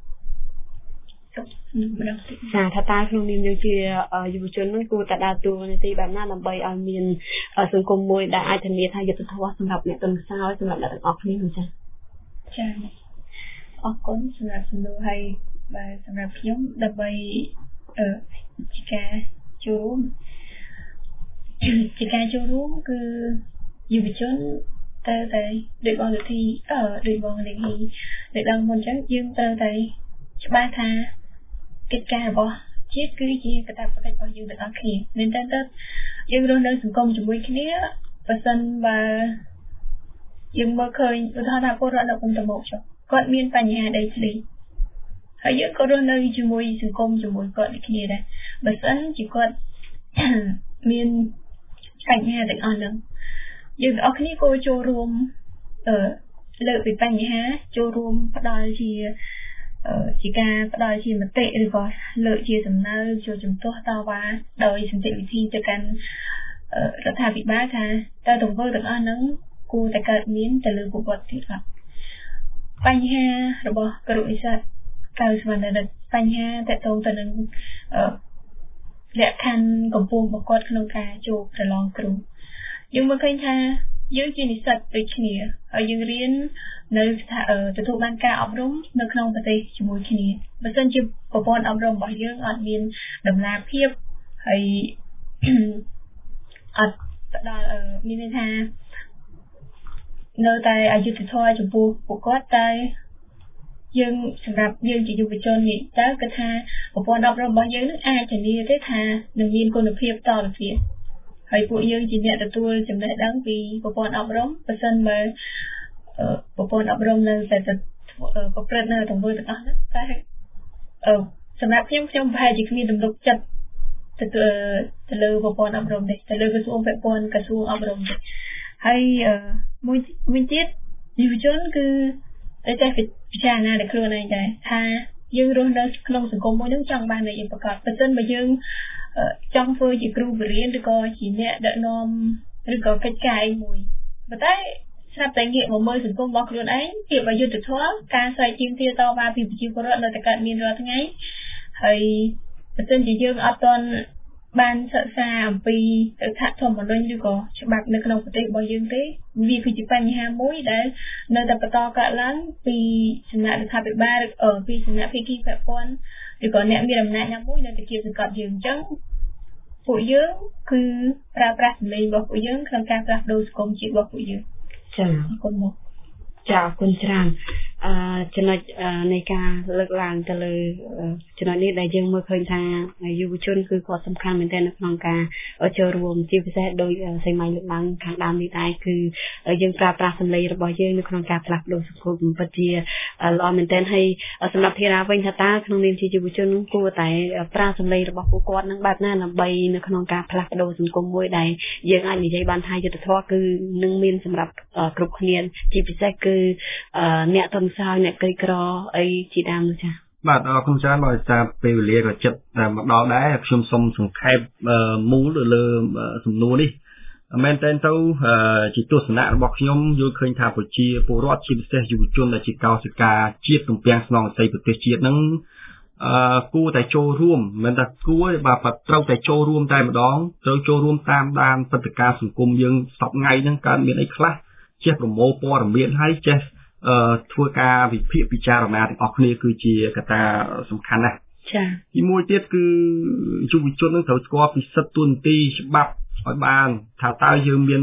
ថាតើក្នុងនាមយើងជាយុវជននឹងគួរតែដើរតួនាទីបែបណាដើម្បីឲ្យមានសង្គមមួយដែលអាចធានាថាយុត្តិធម៌សម្រាប់អ្នកទុនខ្សោយសម្រាប់អ្នកទាំងអស់គ្នាចាអរគុណសម្រាប់សំណួរហើយបាទសម្រាប់ខ្ញុំដើម្បីជាការចូលគឺយុវជនទៅតែដូចបងលីដូចបងលីហ៊ីដូចដល់មុនចឹងយើងត្រូវតែច្បាស់ថាកិច្ចការរបស់ជាតិគឺជាកាតព្វកិច្ចរបស់យើងទាំងអស់គ្នាមែនតើយើងរស់នៅសង្គមជាមួយគ្នាបើសិនបើយើងមើលឃើញឧទាហរណ៍ថាពលរដ្ឋនៅក្នុងតំបន់ចុះគាត់មានបញ្ហាដីធ្លីហើយយើងក៏រស់នៅជាមួយសង្គមជាមួយគាត់ដូចគ្នាដែរបើសិនជាគាត់មានបញ្ហាទាំងអស់ហ្នឹងយើងទាំងអស់គ្នាគួរចូលរួមលើកពីបញ្ហាចូលរួមផ្ដល់ជាការផ្ដល់ជាមតិឬក៏លើកជាសំណើចូលជំទាស់តវ៉ាដោយសន្តិវិធីទៅកាន់រដ្ឋាភិបាលថាតើទង្វើទាំងអស់ហ្នឹងគួរតែកើតមានទៅលើពួកគាត់ទៀតអត់បញ្ហារបស់គរុនិស្សិតកៅស្វណ្ណរិទ្ធបញ្ហាតកតងទៅនឹងលក្ខខណ្ឌកម្ពស់របស់គាត់ក្នុងការចូលប្រឡងគ្រូយើងមើលឃើញថាយើងជានិស្សិតដូចគ្នាហើយយើងរៀននៅទទួលបានការអប់រំនៅក្នុងប្រទេសជាមួយគ្នាបើមិនជាប្រព័ន្ធអប់រំរបស់យើងអត់មានតម្លាភាពហើយអត់ផ្ដល់មានន័យថានៅតែអយុត្តិធម៌ចំពោះពួកគាត់តែយើងសម្រាប់យើងជាយុវជននេះតើគឺថាប្រព័ន្ធអប់រំរបស់យើងនឹងអាចធានាទេថានឹងមានគុណភាពតទៅទៀតហើយពួកយើងជាអ្នកទទួលចំណេះដឹងពីប្រព័ន្ធអប់រំបើសិនបើប្រព័ន្ធអប់រំនៅតែប្រព្រឹត្តនៅទង្វើទាំងអស់ហ្នឹងតែសម្រាប់ខ្ញុំប្រហែលជាគ្មានទំនុកចិត្តទៅលើប្រព័ន្ធអប់រំទេទៅលើក្រសួងពាក់ព័ន្ធក្រសួងអប់រំទេហើយមួយទៀតយុវជនគឺតែពិចារណាដល់ខ្លួនឯងដែរថាយើងរស់នៅក្នុងសង្គមមួយហ្នឹងចង់បានតែយើងប្រកបបើមិនបើយើងចង់ធ្វើជាគ្រូបរិញ្ញាឬក៏ជាអ្នកដឹកនាំឬក៏កិច្ចការអីមួយប៉ុន្តែស្រាប់តែងាកមកមើលសង្គមរបស់ខ្លួនឯងភាពអយុត្តិធម៌ការស្រែកទាមទារតវ៉ាពីប្រជាពលរដ្ឋនៅតែកើតមានរាល់ថ្ងៃហើយបើមិនជាយើងអត់ទាន់បានសិក្សាអំពីរដ្ឋធម្មនុញ្ញឬក៏ច្បាប់នៅក្នុងប្រទេសរបស់យើងទេវាគឺជាបញ្ហាមួយដែលនៅតែបន្តកើតឡើងពីសំណាក់រដ្ឋាភិបាលពីសំណាក់ភាគីពាក់ព័ន្ធឬក៏អ្នកមានអំណាចណាមួយនៅតែគៀបសង្កត់យើងអញ្ចឹងពួកយើងគឺប្រើប្រាស់សម្លេងរបស់ពួកយើងក្នុងការផ្លាស់ប្ដូរសង្គមជាតិរបស់ពួកយើងចា៎អរគុណមកចា៎អរគុណច្រើនចំណុចនៃការលើកឡើងទៅលើចំណុចនេះដែលយើងមើលឃើញថាយុវជនគឺគាត់សំខាន់មែនទែននៅក្នុងការចូលរួមជាពិសេសដោយសេម៉ៃលើកឡើងខាងដើមនេះដែរគឺយើងប្រើប្រាស់សម្លេងរបស់យើងនៅក្នុងការផ្លាស់ប្ដូរសង្គមពិតជាល្អមែនទែនហើយសម្រាប់ធីរាវិញថាតើក្នុងនាមជាយុវជនគួរតែប្រើសម្លេងរបស់ពួកគាត់នឹងបែបណាដើម្បីនៅក្នុងការផ្លាស់ប្ដូរសង្គមមួយដែលយើងអាចនិយាយបានថាយុត្តិធម៌គឺនឹងមានសម្រាប់គ្រប់គ្នាជាពិសេសគឺអ្នកទុនខ្សោយអ្នកក្រីក្រអីជាដើមនោះចា៎បាទអរគុណច្រើនដោយសារពេលវេលាក៏ជិតមកដល់ដែរខ្ញុំសូមសង្ខេបមូលទៅលើសំណួរនេះមែនតើទៅជាទស្សនៈរបស់ខ្ញុំយល់ឃើញថាប្រជាពលរដ្ឋជាពិសេសយុវជនដែលជាកោសិកាជាតិទំពាំងស្នងអាស័យប្រទេសជាតិហ្នឹងគួរតែចូលរួមមិនថាគួរបាទត្រូវតែចូលរួមតែម្ដងត្រូវចូលរួមតាមដានព្រឹត្តិការណ៍សង្គមយើងសពថ្ងៃហ្នឹងកើតមានអីខ្លះចេះប្រមូលព័ត៌មានហើយចេះធ្វើការវិភាគពិចារណាទាំងអស់គ្នាគឺជាកត្តាសំខាន់ណាស់ចា៎ទីមួយទៀតគឺយុវជននឹងត្រូវស្គាល់ពីសិទ្ធិទូនទីច្បាប់ឲ្យបានថាតើយើងមាន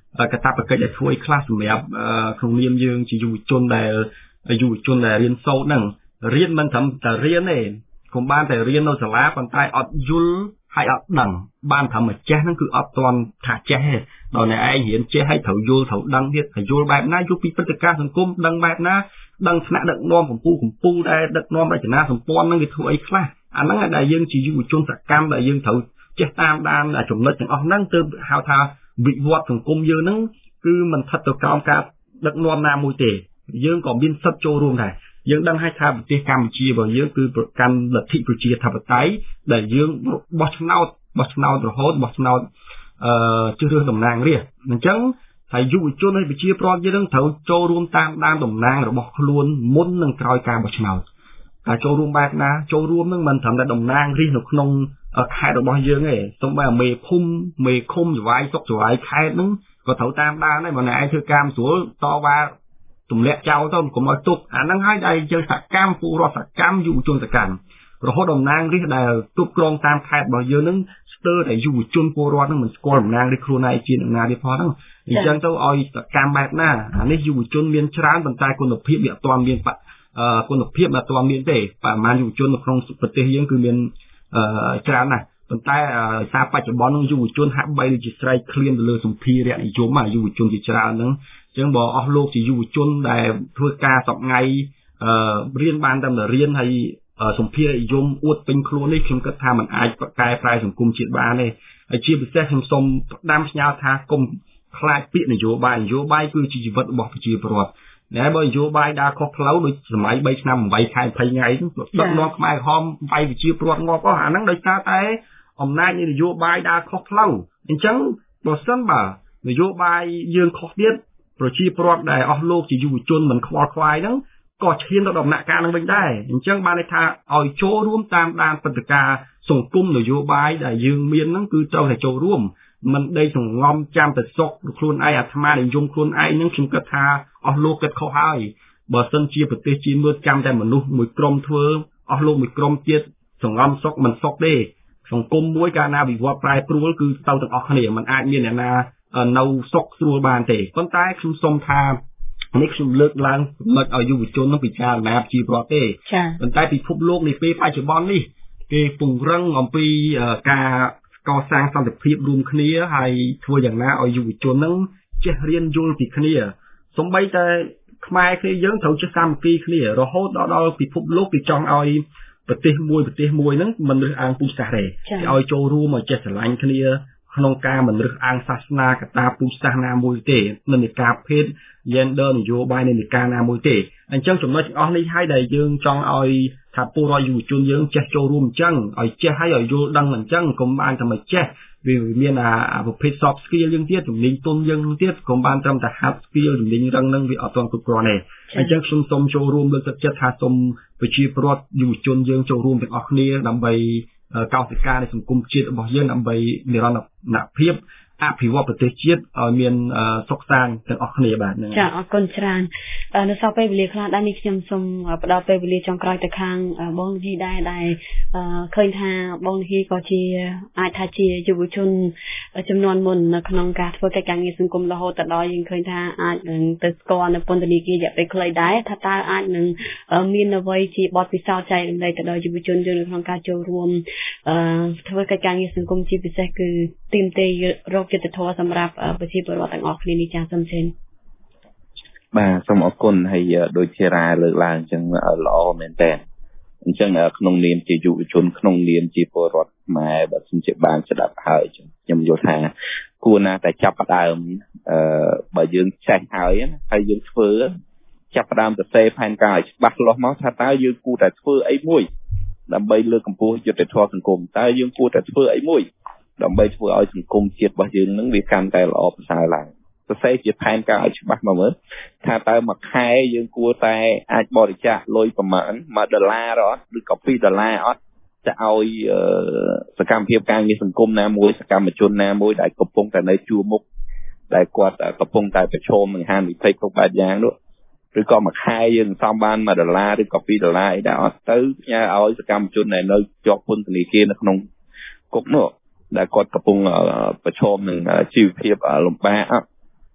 កាតព្វកិច្ចដែលធ្វើឲ្យខ្លះសម្រាប់ក្នុងនាមយើងជាយុវជនដែលរៀនសូត្រហ្នឹងរៀនមិនត្រឹមតែរៀនទេកុំបានតែរៀននៅសាលាប៉ុន្តែអត់យល់ហើយអត់ដឹងបានត្រឹមតែចេះហ្នឹងគឺអត់ទាន់ថាចេះទេដល់អ្នកឯងរៀនចេះហើយត្រូវយល់ត្រូវដឹងទៀតហើយយល់បែបណាយល់ពីព្រឹត្តិការណ៍សង្គមដឹងបែបណាដឹងថ្នាក់ដឹកនាំកម្ពុជាដែលដឹកនាំរចនាសម្ព័ន្ធហ្នឹងវាធ្វើអីខ្លះអាហ្នឹងដែលយើងជាយុវជនសកម្មដែលយើងត្រូវចេះតាមដានចំណុចទាំងអស់ហ្នឹងទើបហៅថាវិវត្តសង្គមយើងហ្នឹងគឺមិនស្ថិតទៅក្រោមការដឹកនាំណាមួយទេយើងក៏មានសិទ្ធិចូលរួមដែរយើងដឹងហើយថាប្រទេសកម្ពុជារបស់យើងគឺប្រកាន់លទ្ធិប្រជាធិបតេយ្យដែលយើងបោះឆ្នោតរហូតបោះឆ្នោតជ្រើសរើសតំណាងរាស្ត្រអញ្ចឹងហើយយុវជនហើយប្រជាពលរដ្ឋយើងត្រូវចូលរួមតាមដានតំណាងរបស់ខ្លួនមុននិងក្រោយការបោះឆ្នោតការចូលរួមបែបណាចូលរួមនឹងមិនត្រឹមតែតំណាងរាស្ត្រនៅក្នុងខេត្តរបស់យើងទេសូម្បីមេភូមិមេឃុំចវាយសុកចវាយខេត្តហ្នឹងក៏ត្រូវតាមដានដែរបើណែឯងធ្វើការមិនស្រួលតវ៉ាទម្លាក់ចោលទៅកុំឲ្យទុកអាហ្នឹងហើយដែលយើងសកម្មពលរដ្ឋសកម្មយុវជនសកម្មរហូតតំណាងរាស្ត្រដែលគ្រប់គ្រងតាមខេត្តរបស់យើងហ្នឹងស្ទើរតែយុវជនពលរដ្ឋហ្នឹងមិនស្គាល់តំណាងរាស្ត្រខ្លួនឯងជាអ្នកណាទេផងហ្នឹងអញ្ចឹងទៅឲ្យសកម្មបែបណាអានេះយុវជនមានច្រើនប៉ុន្តែគុណភាពវាអត់ទាន់មានទេប្រហែលយុវជននៅក្នុងប្រទេសយើងគឺមានច្រើនណាស់ប៉ុន្តែសារបច្ចុប្បន្នយុវជនហាក់បីដូចជាស្រែកឃ្លានទៅលើសម្ភារៈនិយមយុវជនជាច្រើនហ្នឹងអញ្ចឹងបើអស់លោកជាយុវជនដែលធ្វើការសប្ងៃរៀនបានតែរៀនហើយសម្ភារៈនិយមអួតពេញខ្លួននេះខ្ញុំគិតថាมันអាចកែប្រែសង្គមជាតិបានទេហើយជាពិសេសខ្ញុំសូមផ្ដាំផ្ញើថាកុំខ្លាចពាក្យនយោបាយគឺជាជីវិតរបស់ប្រជាពលរដ្ឋណែបើនយោបាយដើរខុសផ្លូវដូចសម័យ3ឆ្នាំ8ខែ20ថ្ងៃហ្នឹងដឹកនាំខ្មែរក្រហមវាយប្រជាពលរដ្ឋងាប់អស់អាហ្នឹងដោយសារតែអំណាចនៃនយោបាយដើរខុសផ្លូវអញ្ចឹងបើសិនបើនយោបាយយើងខុសទៀតប្រជាពលរដ្ឋដែលអស់លោកជាយុវជនមិនខ្វល់ខ្វាយហ្នឹងក៏ឈានទៅដំណាក់កាលហ្នឹងវិញដែរអញ្ចឹងបានន័យថាឲ្យចូលរួមតាមដានព្រឹត្តិការណ៍សង្គមនយោបាយដែលយើងមានហ្នឹងគឺត្រូវតែចូលរួមមិនដេកសង្ងំចាំតែសុកខ្លួនឯងអាត្មានិយមខ្លួនឯងហ្នឹងខ្ញុំគិតថាអស់លោកគិតខុសហើយបើសិនជាប្រទេសជាតិមួយចាំតែមនុស្សមួយក្រុមធ្វើអស់លោកមួយក្រុមទៀតសង្ងំសុកមិនសុកទេសង្គមមួយកាលណាវិវត្តប្រែប្រួលគឺទៅទាំងអស់គ្នាมันអាចមានអ្នកណានៅសុកស្រួលបានទេប៉ុន្តែខ្ញុំសូមថានេះខ្ញុំលើកឡើងមិនឲ្យយុវជននឹងពិចារណាជាប្រវត្តិទេប៉ុន្តែពិភពលោកនេះពេលបច្ចុប្បន្ននេះគេពង្រឹងអំពីការកសាងសន្តិភាពរួមគ្នាហើយធ្វើយ៉ាងណាឲ្យយុវជននឹងចេះរៀនយល់ពីគ្នាសូម្បីតែខ្មែរគេយើងត្រូវចេះសាមគ្គីគ្នារហូតដល់ពិភពលោកគេចង់ឲ្យប្រទេសមួយហ្នឹងមិនរើសអើងពូជសាសន៍ទេគេឲ្យចូលរួមឲ្យចេះស្រឡាញ់គ្នាក្នុងការមិនរើសអើងសាសនាកតាពូជសាសន៍ណាមួយទេនិន្នាការភេទ gender នយោបាយនិន្នាការណាមួយទេអញ្ចឹងចំណុចទាំងអស់នេះហើយដែលយើងចង់ឲ្យថាពលរដ្ឋយុវជនយើងចេះចូលរួមអញ្ចឹងឲ្យចេះហើយឲ្យយល់ដឹងអញ្ចឹងកុំបានតែមកចេះវាមានប្រភេទ soft skill យើងទៀតជំនាញទុនយើងទៀតកុំបានត្រឹមតែ hard skill ជំនាញរឹងនឹងវាអត់ទាន់គ្រប់គ្រាន់ទេអញ្ចឹងខ្ញុំសូមចូលរួមលើកទឹកចិត្តថាសូមប្រជាពលរដ្ឋយុវជនយើងចូលរួមទាំងអស់គ្នាដើម្បីកោសិកានៃសង្គមជាតិរបស់យើងដើម្បីនិរន្តរភាពអភិវឌ្ឍប្រទេសជាតិឲ្យមានសុខសាន្តទាំងអស់គ្នាបាទហ្នឹងចាអរគុណច្រើននៅសល់ពេលវេលាខ្លះដែរនេះខ្ញុំសូមផ្ដល់ពេលវេលាចុងក្រោយទៅខាងបងលីដែរដែលឃើញថាបងលីក៏ជាអាចថាជាយុវជនចំនួនមុននៅក្នុងការធ្វើកិច្ចការងារសង្គមរហូតដល់យើងឃើញថាអាចនឹងទៅស្គាល់នៅពន្ធនាគាររយៈពេលខ្លីដែរថាតើអាចនឹងមានអ្វីជាបទពិសោធន៍ចែករំលែកទៅដល់យុវជនយើងនៅក្នុងការចូលរួមធ្វើកិច្ចការងារសង្គមជាពិសេសគឺទីមទេរកយុត្តិធម៌សម្រាប់ប្រជាពលរដ្ឋទាំងអស់គ្នានេះចាសូមជឿបាទសូមអរគុណហើយដូចជារាលើកឡើងអញ្ចឹងល្អមែនតើអញ្ចឹងក្នុងនាមជាយុវជនក្នុងនាមជាពលរដ្ឋខ្មែរបើសិនជាបានស្ដាប់ហើយខ្ញុំយល់ថាគួរណាស់តែចាប់ផ្ដើមបើយើងចេះហើយយើងធ្វើចាប់ផ្ដើមសរសេរផែនការឲ្យច្បាស់លាស់មកថាតើយើងគួរតែធ្វើអីមួយដើម្បីលើកកម្ពស់យុត្តិធម៌សង្គមតើយើងគួរតែធ្វើអីមួយដើម្បីធ្វើឲ្យសង្គមជាតិរបស់យើងនឹងវាកាន់តែល្អប្រសើរឡើងសរសេរជាផែនការឲ្យច្បាស់មកមើលថាតើមួយខែយើងគួរតែអាចបរិច្ចាគលុយប្រមាណ$អត់ឬក៏$2អត់ទៅឲ្យសកម្មភាពការងារសង្គមណាមួយសកម្មជនណាមួយដែលកំពុងតែនៅជួរមុខដែលគាត់កំពុងតែប្រឈមនឹងហានិភ័យគ្រប់បែបយ៉ាងនោះឬក៏មួយខែយើងសំបាន$ឬក៏$2អីដែរអត់ទៅផ្ញើឲ្យសកម្មជនដែលនៅជាប់ពន្ធនាគារនៅក្នុងគុកនោះដែលគាត់កំពុងប្រឈមនឹងជីវភាពលំបាក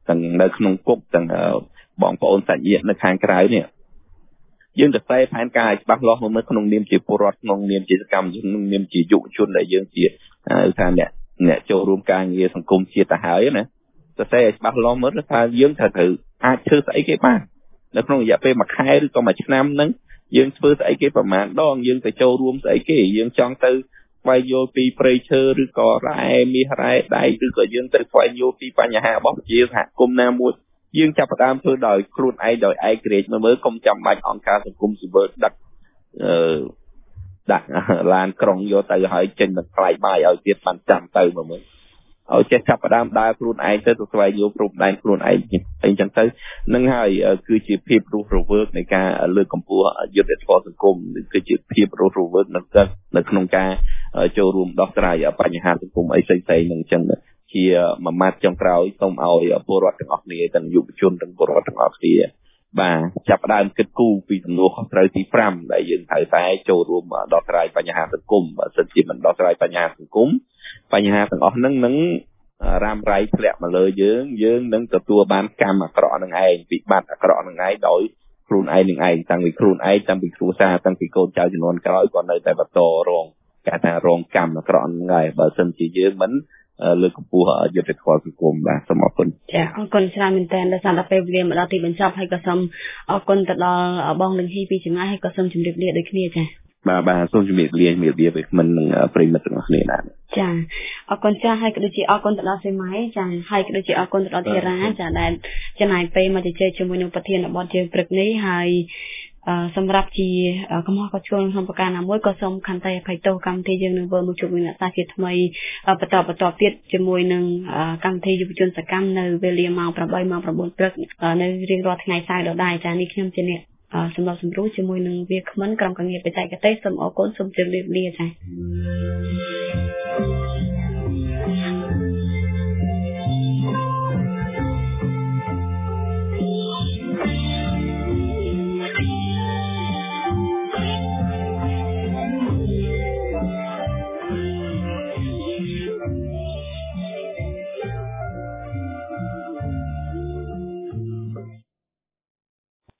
ទាំងនៅក្នុងគុកទាំងបងប្អូនសាច់ញាតិនៅខាងក្រៅនេះយើងទៅតែផែនការឲ្យច្បាស់លាស់មើលក្នុងនាមជាពលរដ្ឋក្នុងនាមជាសកម្មជនក្នុងនាមជាយុវជនដែលយើងជាថាអ្នកចូលរួមការងារសង្គមជាតិទៅហើយណាទៅតែឲ្យច្បាស់លាស់មើលថាយើងត្រូវអាចធ្វើស្អីគេបាននៅក្នុងរយៈពេល1ខែឬក៏1ឆ្នាំហ្នឹងយើងធ្វើស្អីគេប្រហែលដងយើងទៅចូលរួមស្អីគេយើងចង់ទៅស្វែងយល់ពីព្រៃឈើឬក៏រ៉ែមាសរ៉ែដែកឬក៏យើងទៅស្វែងយល់ពីបញ្ហារបស់ប្រជាសហគមន៍ណាមួយយើងចាប់ផ្ដើមធ្វើដោយខ្លួនឯងដោយឯករាជ្យមើលកុំចាំបាច់អង្គការសង្គមស៊ីវិលដាក់ឡានក្រុងយកទៅហើយចេញទៅផ្លាយបាយឲ្យទៀតបានចាំទៅមើលឲ្យចេះចាប់ផ្ដើមដើរខ្លួនឯងទៅស្វែងយល់ព្រំដែនខ្លួនឯងអីចឹងទៅនឹងហើយគឺជាភាពរស់រវើកនៃការលើកកម្ពស់យុត្តិធម៌សង្គមគឺជាភាពរស់រវើកនៅក្នុងការចូលរួមដោះស្រាយបញ្ហាសង្គមអីផ្សេងៗនឹងចឹងជាមួយម៉ាត់ចុងក្រោយសូមឲ្យពលរដ្ឋទាំងអស់គ្នាទាំងយុវជនទាំងពលរដ្ឋទាំងអស់គ្នាបាទចាប់ផ្ដើមគិតគូរពីសំណួរខុសត្រូវទី5ដែលយើងត្រូវតែចូលរួមដោះស្រាយបញ្ហាសង្គមបើសិនជាមិនដោះស្រាយបញ្ហាសង្គមបញ្ហាទាំងអស់ហ្នឹងនឹងរ៉ាំរ៉ៃធ្លាក់មកលើយើងនឹងទទួលបានកម្មអាក្រក់នឹងឯងវិបត្តិអាក្រក់នឹងឯងដោយខ្លួនឯងនឹងឯងតាំងពីខ្លួនឯងតាំងពីគ្រួសារតាំងពីកូនចៅជំនាន់ក្រោយក៏នៅតែបន្តរងគេថារងកម្មអាក្រក់នឹងឯងបើសិនជាយើងមិនលើកកម្ពស់យុត្តិធម៌សង្គមបាទសូមអរគុណចាអរគុណច្រើនមែនទែនដោយសារតែពេលវេលាមកដល់ទីបញ្ចប់ហើយក៏សូមអរគុណទៅដល់បងលឹងហ៊ីពីចម្ងាយហើយក៏សូមជម្រាបលាដូចគ្នាចាបាទសូមជម្រាបលាវាគ្មិននឹងប្រិមិត្តទាំងអស់គ្នាដែរចាអរគុណចាហើយក៏ដូចជាអរគុណទៅដល់សេម៉ៃចាហើយក៏ដូចជាអរគុណទៅដល់ធីរ៉ាចាដែលចំណាយពេលមកជជែកជាមួយនឹងប្រធានបទយើងព្រឹកនេះហើយសម្រាប់ជាកំហុសក៏ឆ្គងក្នុងប្រការណាមួយក៏សូមខន្តីអភ័យទោសកម្មវិធីយើងនឹងធ្វើមួយជួបនឹងអ្នកសាជាថ្មីបន្តទៀតជាមួយនឹងកម្មវិធីយុវជនសកម្មនៅវេលាម៉ោង 8 ម៉ោង 9 ព្រឹកនៅរៀងរាល់ថ្ងៃសៅរ៍ដដែលចានេះខ្ញុំជាអ្នកសម្រាប់សម្រួលជាមួយនឹងវាគ្មិនក្រុមការងារបច្ចេកទេសសូមអរគុណសូមជម្រាបលាចា